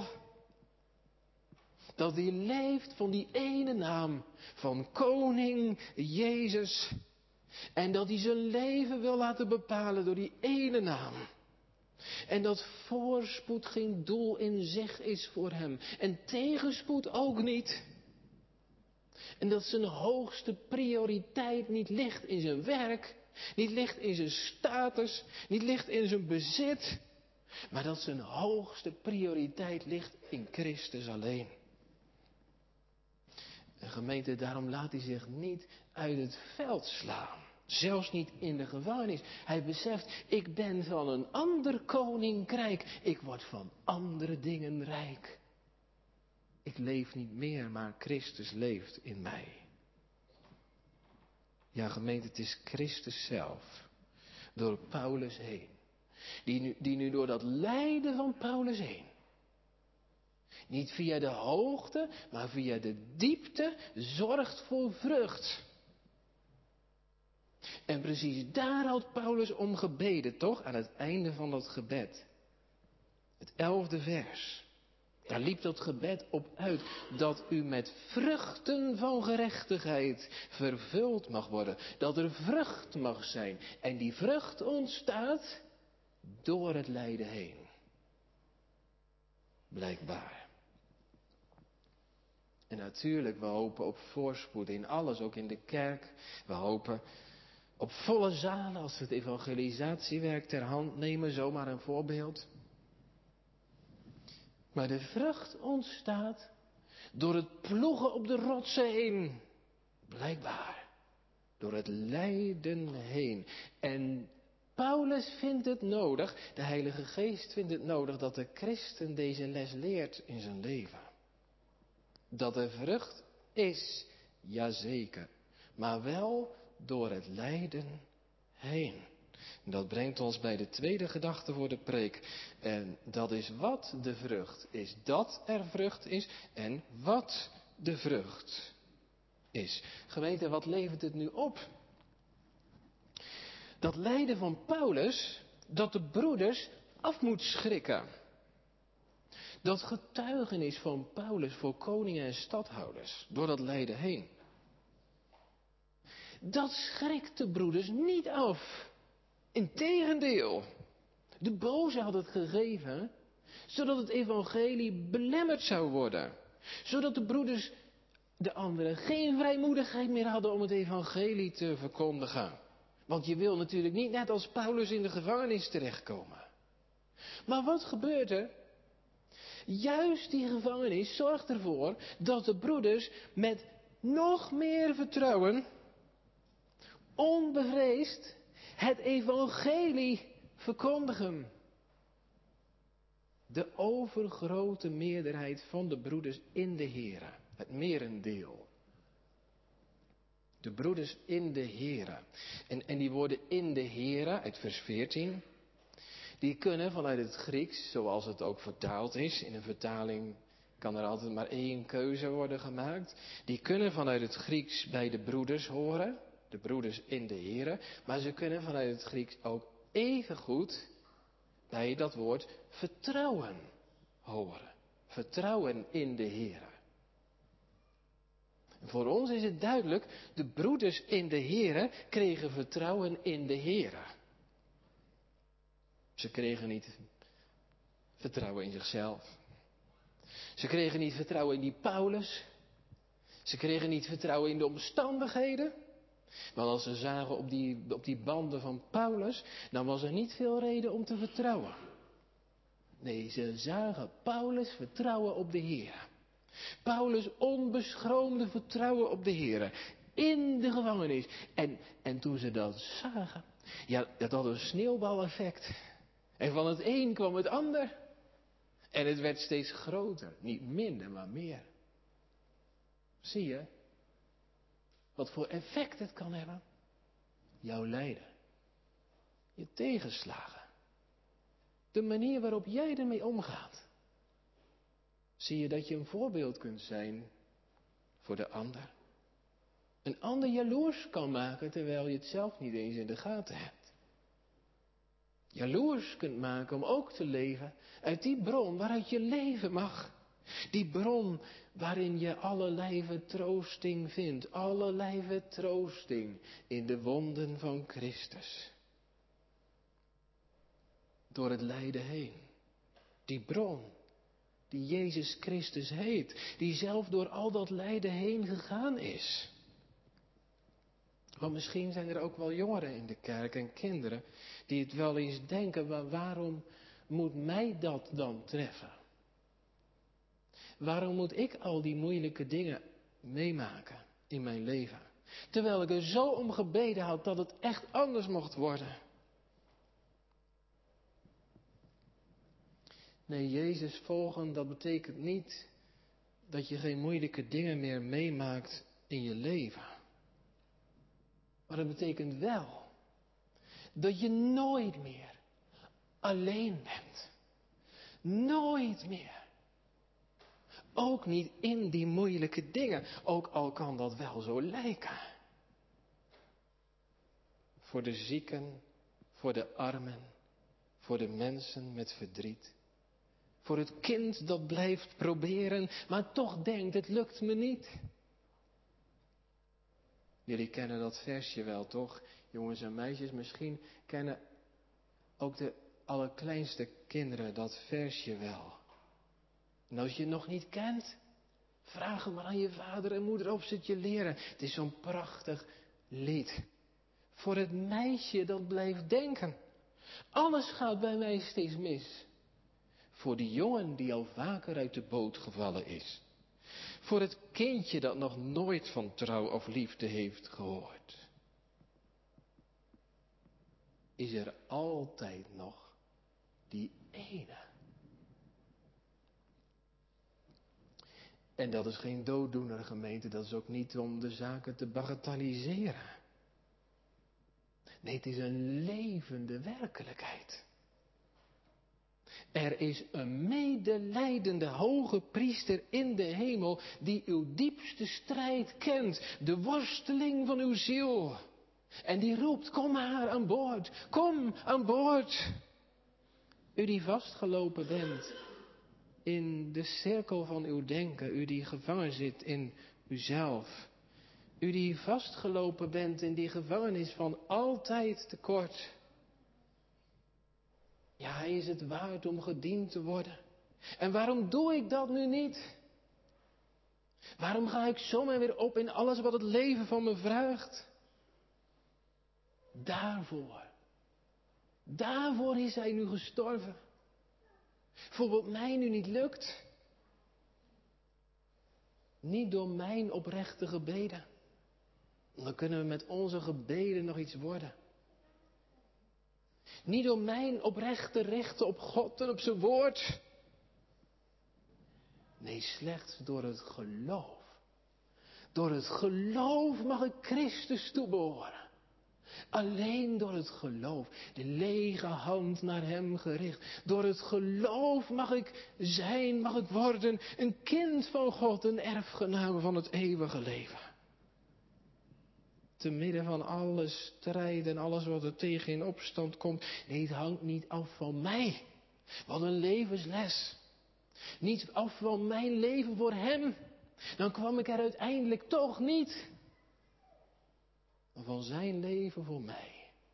Dat hij leeft van die ene naam. Van koning Jezus. En dat hij zijn leven wil laten bepalen door die ene naam. En dat voorspoed geen doel in zich is voor hem. En tegenspoed ook niet. En dat zijn hoogste prioriteit niet ligt in zijn werk. Niet ligt in zijn status. Niet ligt in zijn bezit. Maar dat zijn hoogste prioriteit ligt in Christus alleen. En gemeente, daarom laat hij zich niet uit het veld slaan. Zelfs niet in de gevangenis. Hij beseft, ik ben van een ander koninkrijk. Ik word van andere dingen rijk. Ik leef niet meer, maar Christus leeft in mij. Ja, gemeente, het is Christus zelf. Door Paulus heen. Die nu door dat lijden van Paulus heen. Niet via de hoogte, maar via de diepte zorgt voor vrucht. En precies daar had Paulus om gebeden, toch? Aan het einde van dat gebed. Het 11e vers. Daar liep dat gebed op uit. Dat u met vruchten van gerechtigheid vervuld mag worden. Dat er vrucht mag zijn. En die vrucht ontstaat door het lijden heen. Blijkbaar. En natuurlijk, we hopen op voorspoed in alles, ook in de kerk. We hopen op volle zalen als we het evangelisatiewerk ter hand nemen, zomaar een voorbeeld. Maar de vrucht ontstaat door het ploegen op de rotsen heen. Blijkbaar. Door het lijden heen. En Paulus vindt het nodig, de Heilige Geest vindt het nodig dat de christen deze les leert in zijn leven. Dat er vrucht is, jazeker, maar wel door het lijden heen. Dat brengt ons bij de tweede gedachte voor de preek. En dat is wat de vrucht is. Dat er vrucht is en wat de vrucht is. Gemeente, wat levert het nu op? Dat lijden van Paulus, dat de broeders af moet schrikken. Dat getuigenis van Paulus voor koningen en stadhouders, door dat lijden heen. Dat schrikt de broeders niet af. Integendeel, de boze had het gegeven, zodat het evangelie belemmerd zou worden. Zodat de broeders, de anderen, geen vrijmoedigheid meer hadden om het evangelie te verkondigen. Want je wil natuurlijk niet net als Paulus in de gevangenis terechtkomen. Maar wat gebeurt er? Juist die gevangenis zorgt ervoor dat de broeders met nog meer vertrouwen, onbevreesd, het evangelie verkondigen. De overgrote meerderheid van de broeders in de Here, het merendeel. De broeders in de Here. En die woorden in de Here, uit vers 14, die kunnen vanuit het Grieks, zoals het ook vertaald is, in een vertaling kan er altijd maar één keuze worden gemaakt. Die kunnen vanuit het Grieks bij de broeders horen, de broeders in de Here, maar ze kunnen vanuit het Grieks ook evengoed bij dat woord vertrouwen horen. Vertrouwen in de Here. Voor ons is het duidelijk, de broeders in de Here kregen vertrouwen in de Here. Ze kregen niet vertrouwen in zichzelf. Ze kregen niet vertrouwen in die Paulus. Ze kregen niet vertrouwen in de omstandigheden. Want als ze zagen op die banden van Paulus, dan was er niet veel reden om te vertrouwen. Nee, ze zagen Paulus vertrouwen op de Heer. Paulus' onbeschroomde vertrouwen op de Heere. In de gevangenis. En toen ze dat zagen. Ja, dat had een sneeuwbaleffect. En van het een kwam het ander. En het werd steeds groter. Niet minder, maar meer. Zie je? Wat voor effect het kan hebben. Jouw lijden. Je tegenslagen. De manier waarop jij ermee omgaat. Zie je dat je een voorbeeld kunt zijn voor de ander. Een ander jaloers kan maken terwijl je het zelf niet eens in de gaten hebt. Jaloers kunt maken om ook te leven uit die bron waaruit je leven mag. Die bron waarin je allerlei vertroosting vindt. Allerlei vertroosting in de wonden van Christus. Door het lijden heen. Die bron die Jezus Christus heet. Die zelf door al dat lijden heen gegaan is. Want misschien zijn er ook wel jongeren in de kerk en kinderen die het wel eens denken, maar waarom moet mij dat dan treffen? Waarom moet ik al die moeilijke dingen meemaken in mijn leven? Terwijl ik er zo om gebeden had dat het echt anders mocht worden. Nee, Jezus volgen, dat betekent niet dat je geen moeilijke dingen meer meemaakt in je leven. Maar het betekent wel dat je nooit meer alleen bent. Nooit meer. Ook niet in die moeilijke dingen, ook al kan dat wel zo lijken. Voor de zieken, voor de armen, voor de mensen met verdriet. Voor het kind dat blijft proberen, maar toch denkt het lukt me niet. Jullie kennen dat versje wel, toch? Jongens en meisjes, misschien kennen ook de allerkleinste kinderen dat versje wel. En als je het nog niet kent, vraag hem maar aan je vader en moeder of ze het je leren. Het is zo'n prachtig lied. Voor het meisje dat blijft denken. Alles gaat bij mij steeds mis. Voor die jongen die al vaker uit de boot gevallen is. Voor het kindje dat nog nooit van trouw of liefde heeft gehoord. Is er altijd nog die ene. En dat is geen dooddoener, gemeente. Dat is ook niet om de zaken te bagatelliseren. Nee, het is een levende werkelijkheid. Er is een medelijdende hoge priester in de hemel die uw diepste strijd kent. De worsteling van uw ziel. En die roept, kom maar aan boord. Kom aan boord. U die vastgelopen bent in de cirkel van uw denken. U die gevangen zit in uzelf. U die vastgelopen bent in die gevangenis van altijd tekort. Ja, hij is het waard om gediend te worden. En waarom doe ik dat nu niet? Waarom ga ik zomaar weer op in alles wat het leven van me vraagt? Daarvoor is hij nu gestorven. Voor wat mij nu niet lukt. Niet door mijn oprechte gebeden. Dan kunnen we met onze gebeden nog iets worden. Niet door mijn oprechte richten op God en op zijn woord. Nee, slechts door het geloof. Door het geloof mag ik Christus toebehoren. Alleen door het geloof, de lege hand naar hem gericht. Door het geloof mag ik worden een kind van God, een erfgename van het eeuwige leven. Te midden van alle strijd en alles wat er tegen in opstand komt. Nee, het hangt niet af van mij. Wat een levensles. Niet af van mijn leven voor hem. Dan kwam ik er uiteindelijk toch niet. Maar van zijn leven voor mij.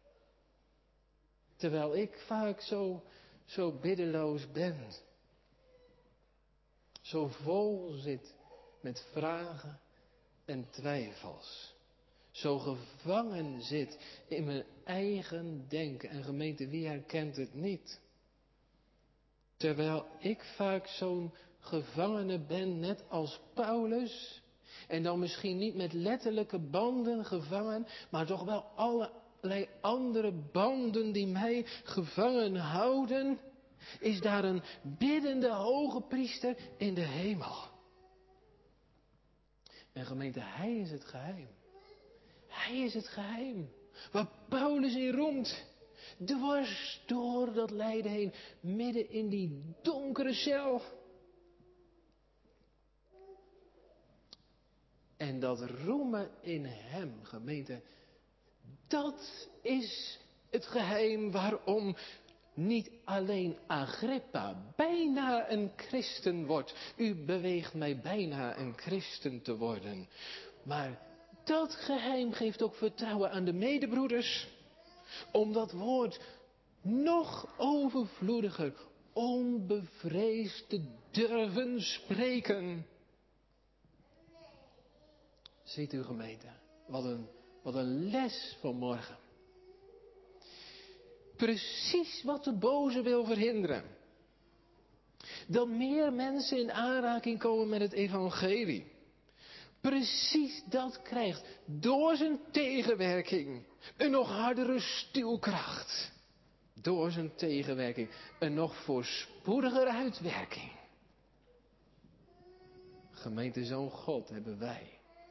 Terwijl ik vaak zo biddeloos ben. Zo vol zit met vragen en twijfels. Zo gevangen zit in mijn eigen denken. En gemeente, wie herkent het niet? Terwijl ik vaak zo'n gevangene bent, net als Paulus, en dan misschien niet met letterlijke banden gevangen, maar toch wel allerlei andere banden die mij gevangen houden, is daar een biddende hoge priester in de hemel. En gemeente, hij is het geheim. Hij is het geheim waar Paulus in roemt. Dwars door dat lijden heen, midden in die donkere cel. En dat roemen in hem, gemeente, dat is het geheim waarom niet alleen Agrippa bijna een christen wordt. U beweegt mij bijna een christen te worden. Maar dat geheim geeft ook vertrouwen aan de medebroeders. Om dat woord nog overvloediger, onbevreesd te durven spreken. Ziet u, gemeente, wat een les van morgen. Precies wat de boze wil verhinderen. Dat meer mensen in aanraking komen met het evangelie. Precies dat krijgt door zijn tegenwerking een nog hardere stuwkracht. Door zijn tegenwerking een nog voorspoediger uitwerking. Gemeente, zo'n God hebben wij.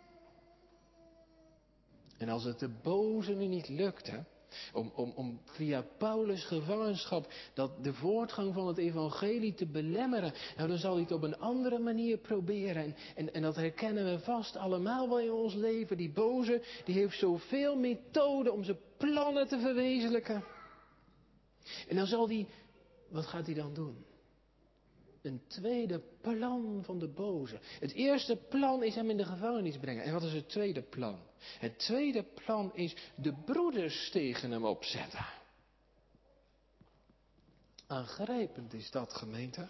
En als het de boze nu niet lukt, hè, om via Paulus' gevangenschap de voortgang van het evangelie te belemmeren, nou, dan zal hij het op een andere manier proberen. En dat herkennen we vast allemaal wel in ons leven. Die boze, die heeft zoveel methoden om zijn plannen te verwezenlijken. En dan zal hij, wat gaat hij dan doen? Een tweede plan van de boze. Het eerste plan is hem in de gevangenis brengen. En wat is het tweede plan? Het tweede plan is de broeders tegen hem opzetten. Aangrijpend is dat, gemeente.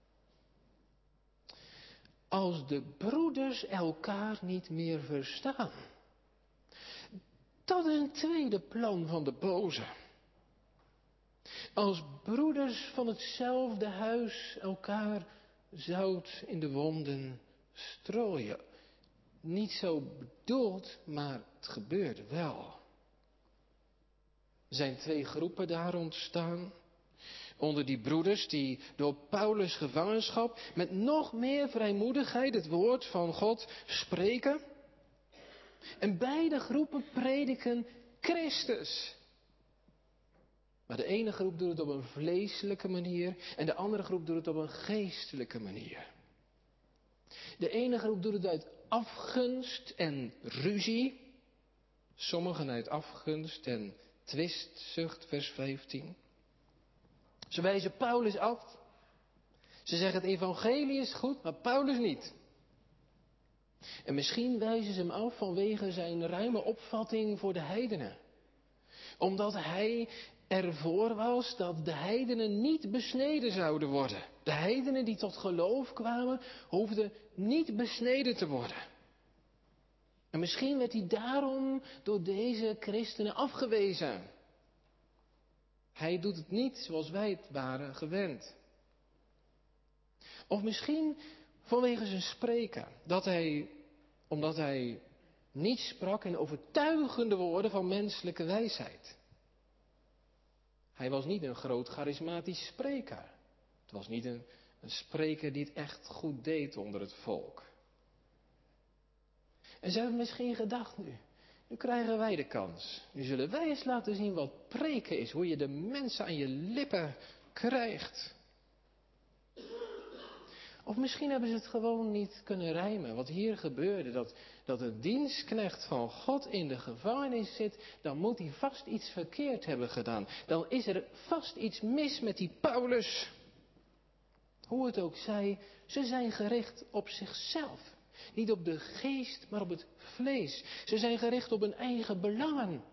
Als de broeders elkaar niet meer verstaan. Dat is een tweede plan van de boze. Als broeders van hetzelfde huis elkaar zout in de wonden strooien. Niet zo bedoeld, maar het gebeurt wel. Er zijn twee groepen daar ontstaan. Onder die broeders die door Paulus' gevangenschap met nog meer vrijmoedigheid het woord van God spreken. En beide groepen prediken Christus. Maar de ene groep doet het op een vleeselijke manier en de andere groep doet het op een geestelijke manier. De ene groep doet het uit afgunst en ruzie. Sommigen uit afgunst en twistzucht, vers 15. Ze wijzen Paulus af. Ze zeggen het evangelie is goed, maar Paulus niet. En misschien wijzen ze hem af vanwege zijn ruime opvatting voor de heidenen. Omdat hij ervoor was dat de heidenen niet besneden zouden worden. De heidenen die tot geloof kwamen, hoefden niet besneden te worden. En misschien werd hij daarom door deze christenen afgewezen. Hij doet het niet zoals wij het waren gewend. Of misschien vanwege zijn spreken. Omdat hij niet sprak in overtuigende woorden van menselijke wijsheid. Hij was niet een groot charismatisch spreker. Het was niet een spreker die het echt goed deed onder het volk. En ze hebben misschien gedacht nu krijgen wij de kans. Nu zullen wij eens laten zien wat preken is. Hoe je de mensen aan je lippen krijgt. Of misschien hebben ze het gewoon niet kunnen rijmen. Wat hier gebeurde, dat een dienstknecht van God in de gevangenis zit, dan moet hij vast iets verkeerd hebben gedaan. Dan is er vast iets mis met die Paulus. Hoe het ook zij, ze zijn gericht op zichzelf. Niet op de geest, maar op het vlees. Ze zijn gericht op hun eigen belangen.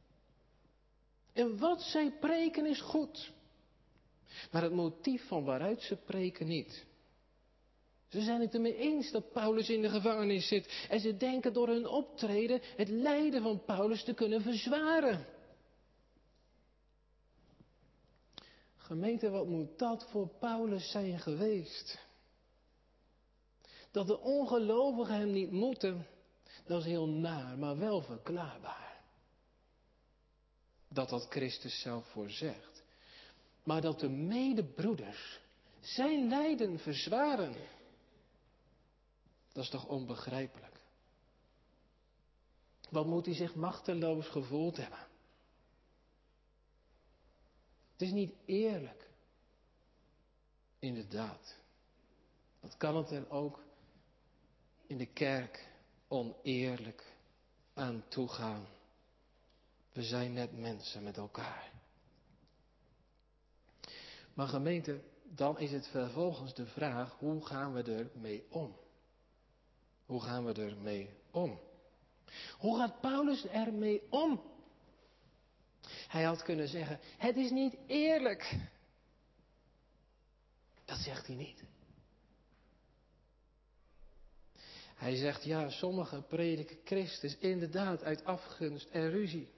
En wat zij preken is goed. Maar het motief van waaruit ze preken niet. Ze zijn het ermee eens dat Paulus in de gevangenis zit. En ze denken door hun optreden het lijden van Paulus te kunnen verzwaren. Gemeente, wat moet dat voor Paulus zijn geweest? Dat de ongelovigen hem niet moeten, dat is heel naar, maar wel verklaarbaar. Dat Christus zelf voorzegt. Maar dat de medebroeders zijn lijden verzwaren, dat is toch onbegrijpelijk. Wat moet hij zich machteloos gevoeld hebben? Het is niet eerlijk. Inderdaad. Dat kan het er ook in de kerk oneerlijk aan toegaan. We zijn net mensen met elkaar. Maar gemeente, dan is het vervolgens de vraag, hoe gaan we ermee om? Hoe gaan we ermee om? Hoe gaat Paulus ermee om? Hij had kunnen zeggen, het is niet eerlijk. Dat zegt hij niet. Hij zegt, ja, sommigen prediken Christus inderdaad uit afgunst en ruzie.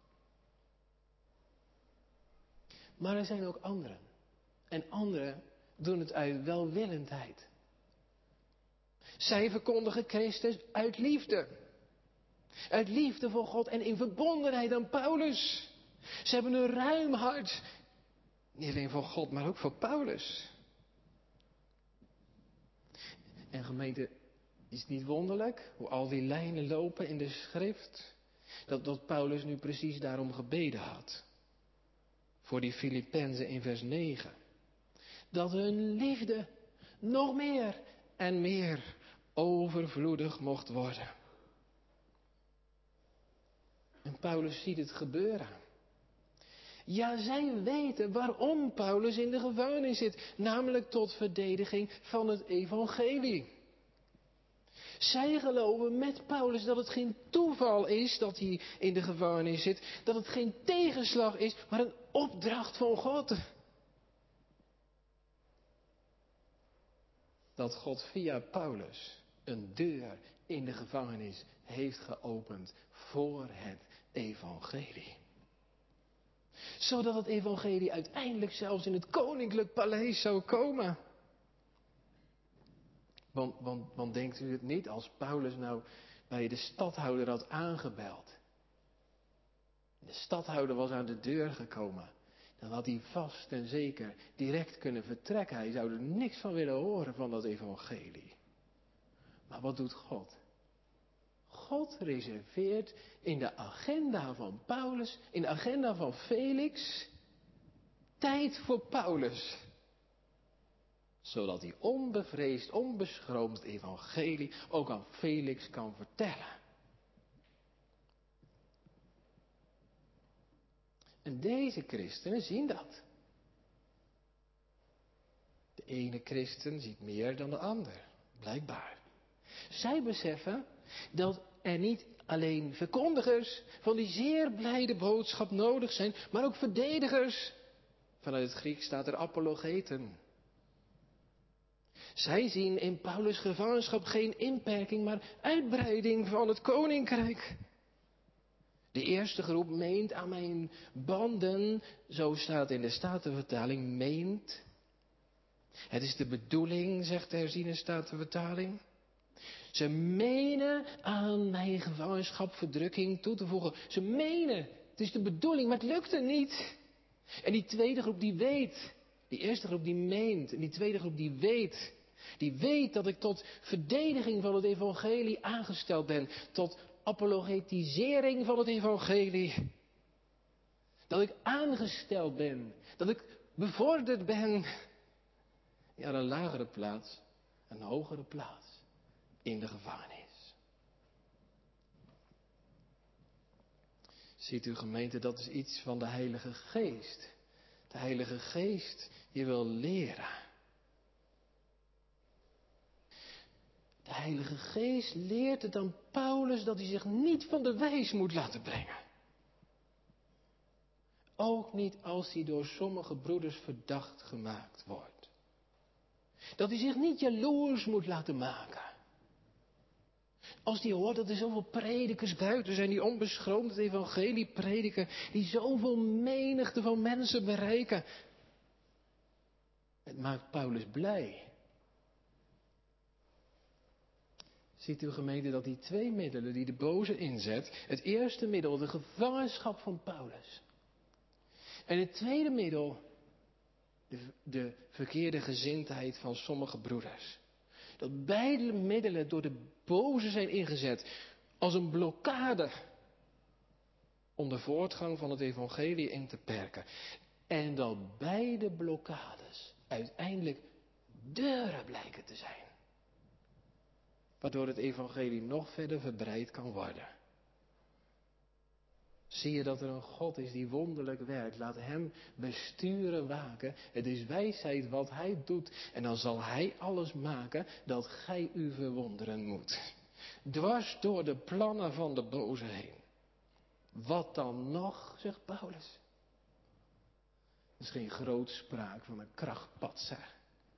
Maar er zijn ook anderen. En anderen doen het uit welwillendheid. Zij verkondigen Christus uit liefde. Uit liefde voor God en in verbondenheid aan Paulus. Ze hebben een ruim hart. Niet alleen voor God, maar ook voor Paulus. En gemeente, is het niet wonderlijk hoe al die lijnen lopen in de schrift? Dat Paulus nu precies daarom gebeden had. Voor die Filippenzen in vers 9. Dat hun liefde nog meer en meer overvloedig mocht worden. En Paulus ziet het gebeuren. Ja, zij weten waarom Paulus in de gevangenis zit. Namelijk tot verdediging van het evangelie. Zij geloven met Paulus dat het geen toeval is dat hij in de gevangenis zit. Dat het geen tegenslag is, maar een opdracht van God. Dat God via Paulus een deur in de gevangenis heeft geopend voor het evangelie. Zodat het evangelie uiteindelijk zelfs in het koninklijk paleis zou komen. Want denkt u het niet, als Paulus nou bij de stadhouder had aangebeld. De stadhouder was aan de deur gekomen. Dan had hij vast en zeker direct kunnen vertrekken. Hij zou er niks van willen horen van dat evangelie. Maar wat doet God? God reserveert in de agenda van Paulus, in de agenda van Felix, tijd voor Paulus. Zodat hij onbevreesd, onbeschroomd het evangelie ook aan Felix kan vertellen. En deze christenen zien dat. De ene christen ziet meer dan de ander, blijkbaar. Zij beseffen dat er niet alleen verkondigers van die zeer blijde boodschap nodig zijn, maar ook verdedigers. Vanuit het Grieks staat er apologeten. Zij zien in Paulus' gevangenschap geen inperking, maar uitbreiding van het koninkrijk. De eerste groep meent aan mijn banden, zo staat in de Statenvertaling, meent. Het is de bedoeling, zegt de herziene Statenvertaling. Ze menen aan mijn gevangenschap verdrukking toe te voegen. Ze menen, het is de bedoeling, maar het lukte niet. En die tweede groep die weet. Die eerste groep die meent. En die tweede groep die weet. Die weet dat ik tot verdediging van het evangelie aangesteld ben. Tot apologetisering van het evangelie. Dat ik aangesteld ben. Dat ik bevorderd ben. Ja, een lagere plaats. Een hogere plaats. In de gevangenis. Ziet u gemeente, dat is iets van de Heilige Geest. De Heilige Geest, die wil leren. De Heilige Geest leert het aan Paulus dat hij zich niet van de wijs moet laten brengen. Ook niet als hij door sommige broeders verdacht gemaakt wordt. Dat hij zich niet jaloers moet laten maken. Als hij hoort dat er zoveel predikers buiten zijn die onbeschroomd het evangelie prediken, die zoveel menigte van mensen bereiken. Het maakt Paulus blij. Ziet u gemeente dat die twee middelen die de boze inzet, het eerste middel de gevangenschap van Paulus. En het tweede middel de verkeerde gezindheid van sommige broeders. Dat beide middelen door de boze zijn ingezet als een blokkade om de voortgang van het evangelie in te perken. En dat beide blokkades uiteindelijk deuren blijken te zijn. Waardoor het evangelie nog verder verbreid kan worden. Zie je dat er een God is die wonderlijk werkt. Laat hem besturen, waken. Het is wijsheid wat hij doet. En dan zal hij alles maken dat gij u verwonderen moet. Dwars door de plannen van de boze heen. Wat dan nog, zegt Paulus. Dat is geen grootspraak van een krachtpatser.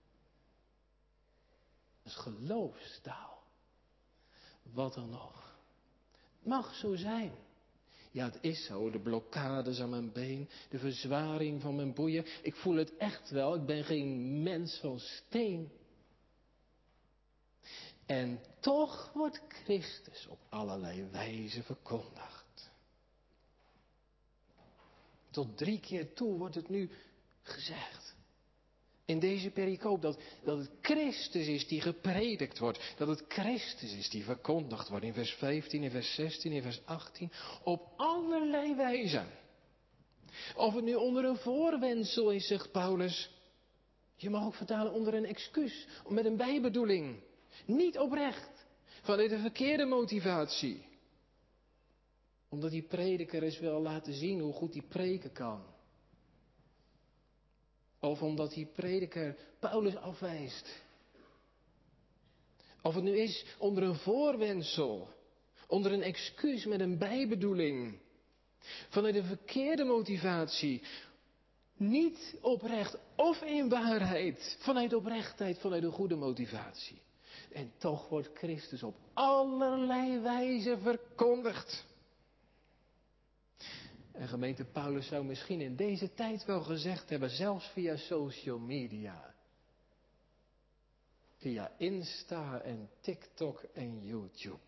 Dat is geloofstaal. Wat dan nog. Het mag zo zijn. Ja, het is zo. De blokkades aan mijn been. De verzwaring van mijn boeien. Ik voel het echt wel. Ik ben geen mens van steen. En toch wordt Christus op allerlei wijze verkondigd. Tot 3 keer toe wordt het nu gezegd. In deze pericoop dat het Christus is die gepredikt wordt. Dat het Christus is die verkondigd wordt. In vers 15, in vers 16, in vers 18. Op allerlei wijzen. Of het nu onder een voorwendsel is, zegt Paulus. Je mag ook vertalen onder een excuus. Met een bijbedoeling. Niet oprecht. Vanuit een verkeerde motivatie. Omdat die prediker eens wil laten zien hoe goed hij preken kan. Of omdat die prediker Paulus afwijst. Of het nu is onder een voorwendsel. Onder een excuus met een bijbedoeling. Vanuit een verkeerde motivatie. Niet oprecht of in waarheid. Vanuit oprechtheid, vanuit een goede motivatie. En toch wordt Christus op allerlei wijze verkondigd. En gemeente Paulus zou misschien in deze tijd wel gezegd hebben, zelfs via social media. Via Insta en TikTok en YouTube.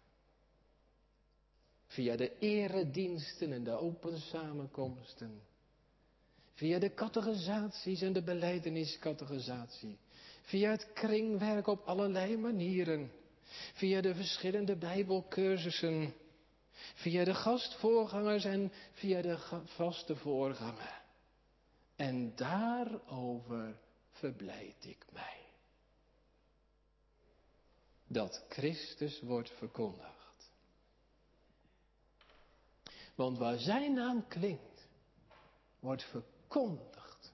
Via de erediensten en de open samenkomsten. Via de catechisaties en de belijdeniscatechisatie. Via het kringwerk op allerlei manieren. Via de verschillende bijbelcursussen. Via de gastvoorgangers en via de vaste voorganger. En daarover verblijd ik mij. Dat Christus wordt verkondigd. Want waar zijn naam klinkt, wordt verkondigd.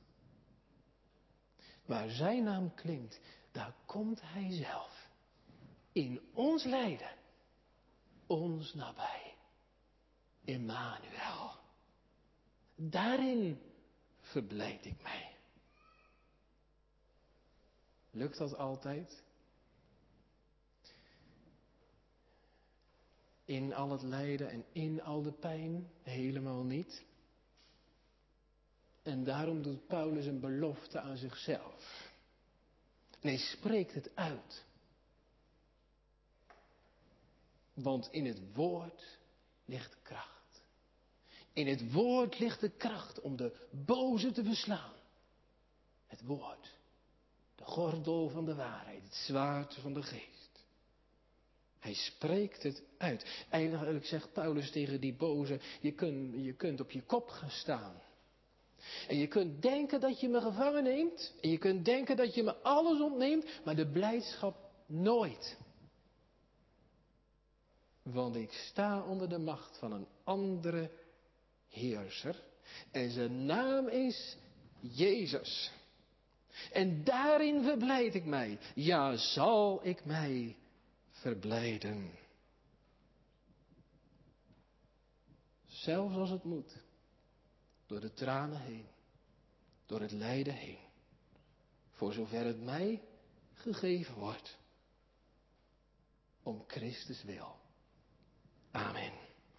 Waar zijn naam klinkt, daar komt hij zelf. In ons lijden, ons nabij. Immanuel. Daarin verblijd ik mij. Lukt dat altijd? In al het lijden en in al de pijn? Helemaal niet. En daarom doet Paulus een belofte aan zichzelf. En hij spreekt het uit. Want in het woord ligt kracht. In het woord ligt de kracht om de boze te verslaan. Het woord. De gordel van de waarheid. Het zwaard van de geest. Hij spreekt het uit. Eigenlijk zegt Paulus tegen die boze, je kunt op je kop gaan staan. En je kunt denken dat je me gevangen neemt. En je kunt denken dat je me alles ontneemt. Maar de blijdschap nooit. Want ik sta onder de macht van een andere heerser. En zijn naam is Jezus. En daarin verblijd ik mij. Ja, zal ik mij verblijden. Zelfs als het moet. Door de tranen heen. Door het lijden heen. Voor zover het mij gegeven wordt. Om Christus wil. Amen.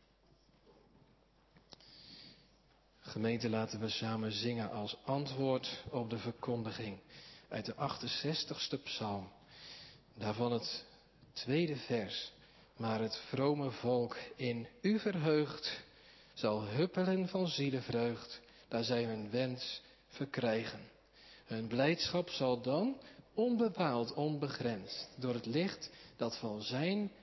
Gemeente, laten we samen zingen als antwoord op de verkondiging uit de 68ste psalm. Daarvan het Tweede vers. Maar het vrome volk in u verheugt, zal huppelen van zielenvreugd, daar zij hun wens verkrijgen. Hun blijdschap zal dan onbepaald, onbegrensd, door het licht dat van zijn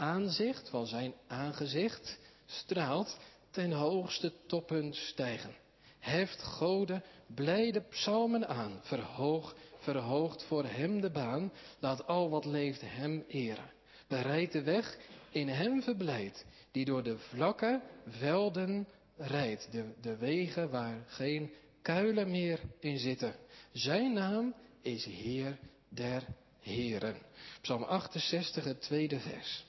aangezicht straalt, ten hoogste toppen stijgen. Heft goden blijde psalmen aan, verhoogt voor hem de baan, laat al wat leeft hem eren. Bereid de weg, in hem verblijd, die door de vlakke velden rijdt, de wegen waar geen kuilen meer in zitten. Zijn naam is Heer der Heren. Psalm 68, het tweede vers.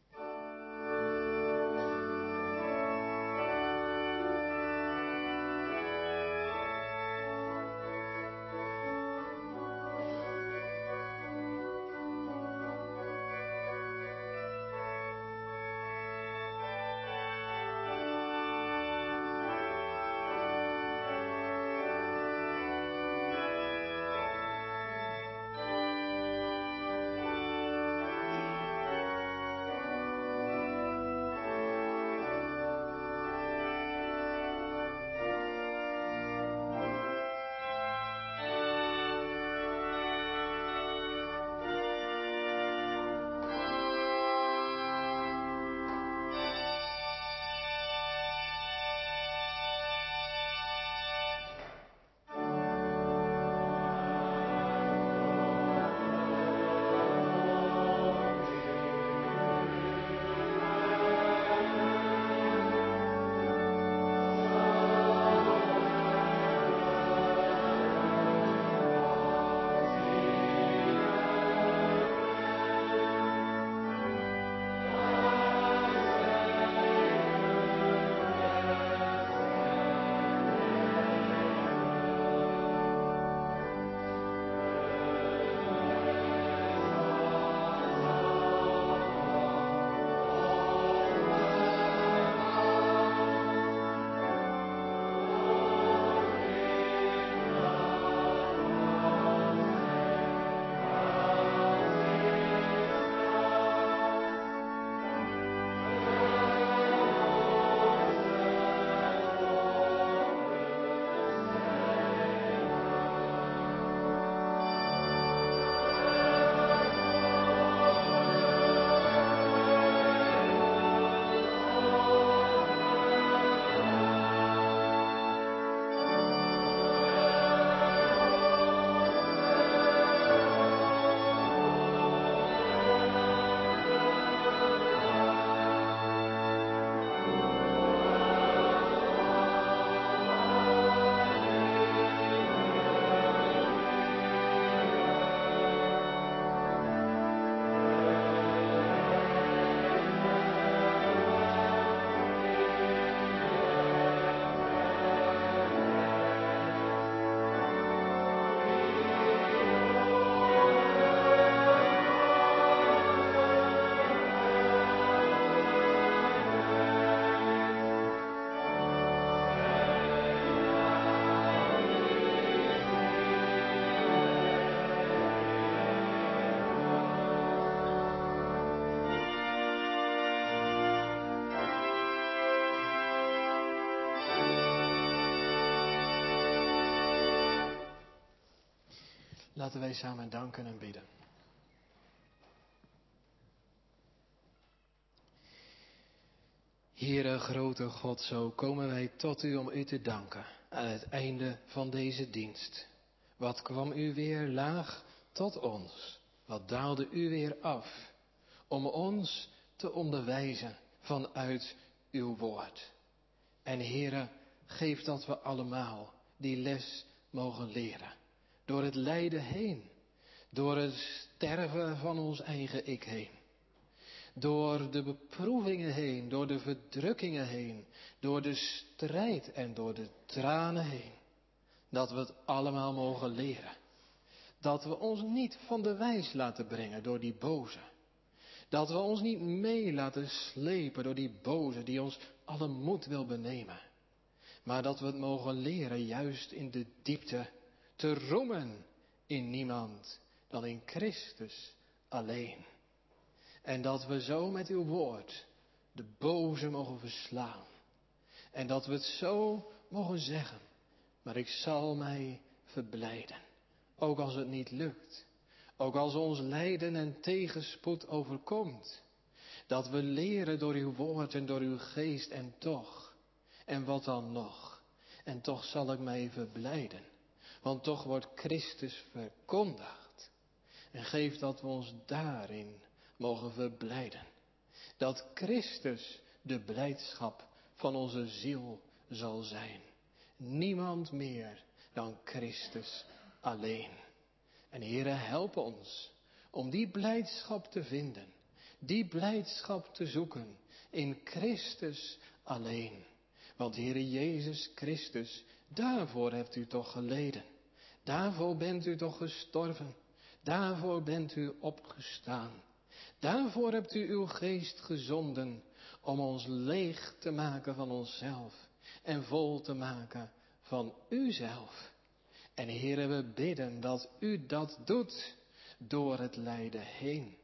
Laten wij samen danken en bidden. Heere grote God, zo komen wij tot u om u te danken aan het einde van deze dienst. Wat kwam u weer laag tot ons? Wat daalde u weer af om ons te onderwijzen vanuit uw woord? En Heere, geef dat we allemaal die les mogen leren. Door het lijden heen, door het sterven van ons eigen ik heen. Door de beproevingen heen, door de verdrukkingen heen, door de strijd en door de tranen heen. Dat we het allemaal mogen leren. Dat we ons niet van de wijs laten brengen door die boze. Dat we ons niet mee laten slepen door die boze die ons alle moed wil benemen. Maar dat we het mogen leren juist in de diepte te roemen in niemand dan in Christus alleen. En dat we zo met uw woord de boze mogen verslaan. En dat we het zo mogen zeggen. Maar ik zal mij verblijden. Ook als het niet lukt. Ook als ons lijden en tegenspoed overkomt. Dat we leren door uw woord en door uw geest en toch. En wat dan nog? En toch zal ik mij verblijden. Want toch wordt Christus verkondigd. En geef dat we ons daarin mogen verblijden. Dat Christus de blijdschap van onze ziel zal zijn. Niemand meer dan Christus alleen. En Heere, help ons om die blijdschap te vinden. Die blijdschap te zoeken in Christus alleen. Want Heere Jezus Christus, daarvoor hebt u toch geleden. Daarvoor bent u toch gestorven. Daarvoor bent u opgestaan. Daarvoor hebt u uw geest gezonden om ons leeg te maken van onszelf en vol te maken van uzelf. En Heere, we bidden dat u dat doet door het lijden heen.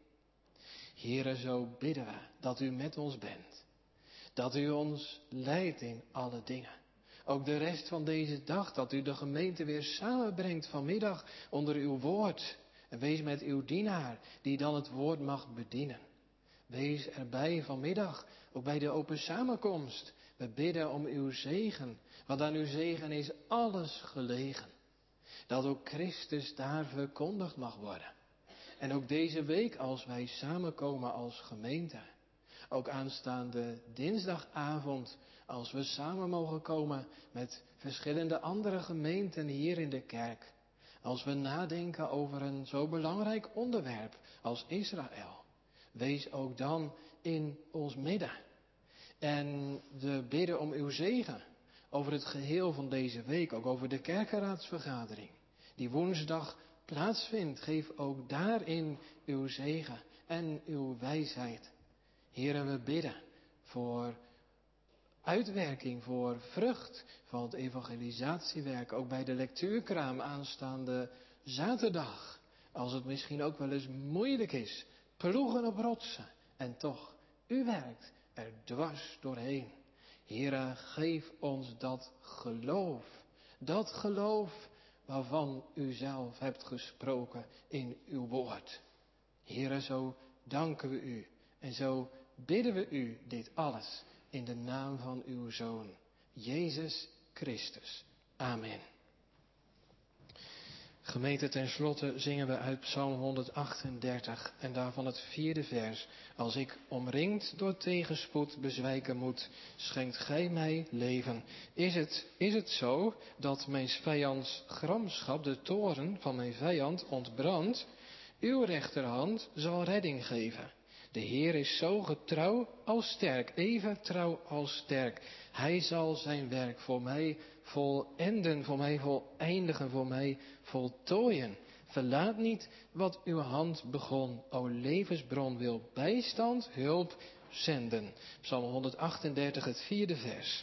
Heere, zo bidden we dat u met ons bent. Dat u ons leidt in alle dingen. Ook de rest van deze dag, dat u de gemeente weer samenbrengt vanmiddag onder uw woord. En wees met uw dienaar, die dan het woord mag bedienen. Wees erbij vanmiddag, ook bij de open samenkomst. We bidden om uw zegen, want aan uw zegen is alles gelegen. Dat ook Christus daar verkondigd mag worden. En ook deze week als wij samenkomen als gemeente. Ook aanstaande dinsdagavond als we samen mogen komen met verschillende andere gemeenten hier in de kerk. Als we nadenken over een zo belangrijk onderwerp als Israël. Wees ook dan in ons midden. En we bidden om uw zegen over het geheel van deze week. Ook over de kerkenraadsvergadering die woensdag plaatsvindt. Geef ook daarin uw zegen en uw wijsheid. Heren, we bidden voor uitwerking, voor vrucht van het evangelisatiewerk. Ook bij de lectuurkraam aanstaande zaterdag. Als het misschien ook wel eens moeilijk is. Ploegen op rotsen. En toch, u werkt er dwars doorheen. Heren, geef ons dat geloof. Dat geloof waarvan u zelf hebt gesproken in uw woord. Heren, zo danken we u. En zo bidden we u dit alles in de naam van uw Zoon, Jezus Christus. Amen. Gemeente, ten slotte zingen we uit Psalm 138 en daarvan het 4e vers. Als ik omringd door tegenspoed bezwijken moet, schenkt gij mij leven. Is het zo dat mijn vijands gramschap, de toorn van mijn vijand, ontbrandt? Uw rechterhand zal redding geven. De Heer is zo getrouw als sterk, even trouw als sterk. Hij zal zijn werk voor mij volenden, voor mij voleindigen, voor mij voltooien. Verlaat niet wat uw hand begon. O levensbron, wil bijstand, hulp zenden. Psalm 138, het 4e vers.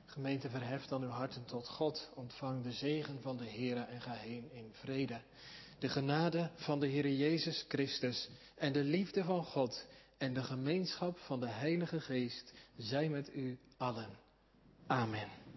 Gemeente, verhef dan uw harten tot God. Ontvang de zegen van de Heere en ga heen in vrede. De genade van de Heere Jezus Christus en de liefde van God en de gemeenschap van de Heilige Geest zij met u allen. Amen.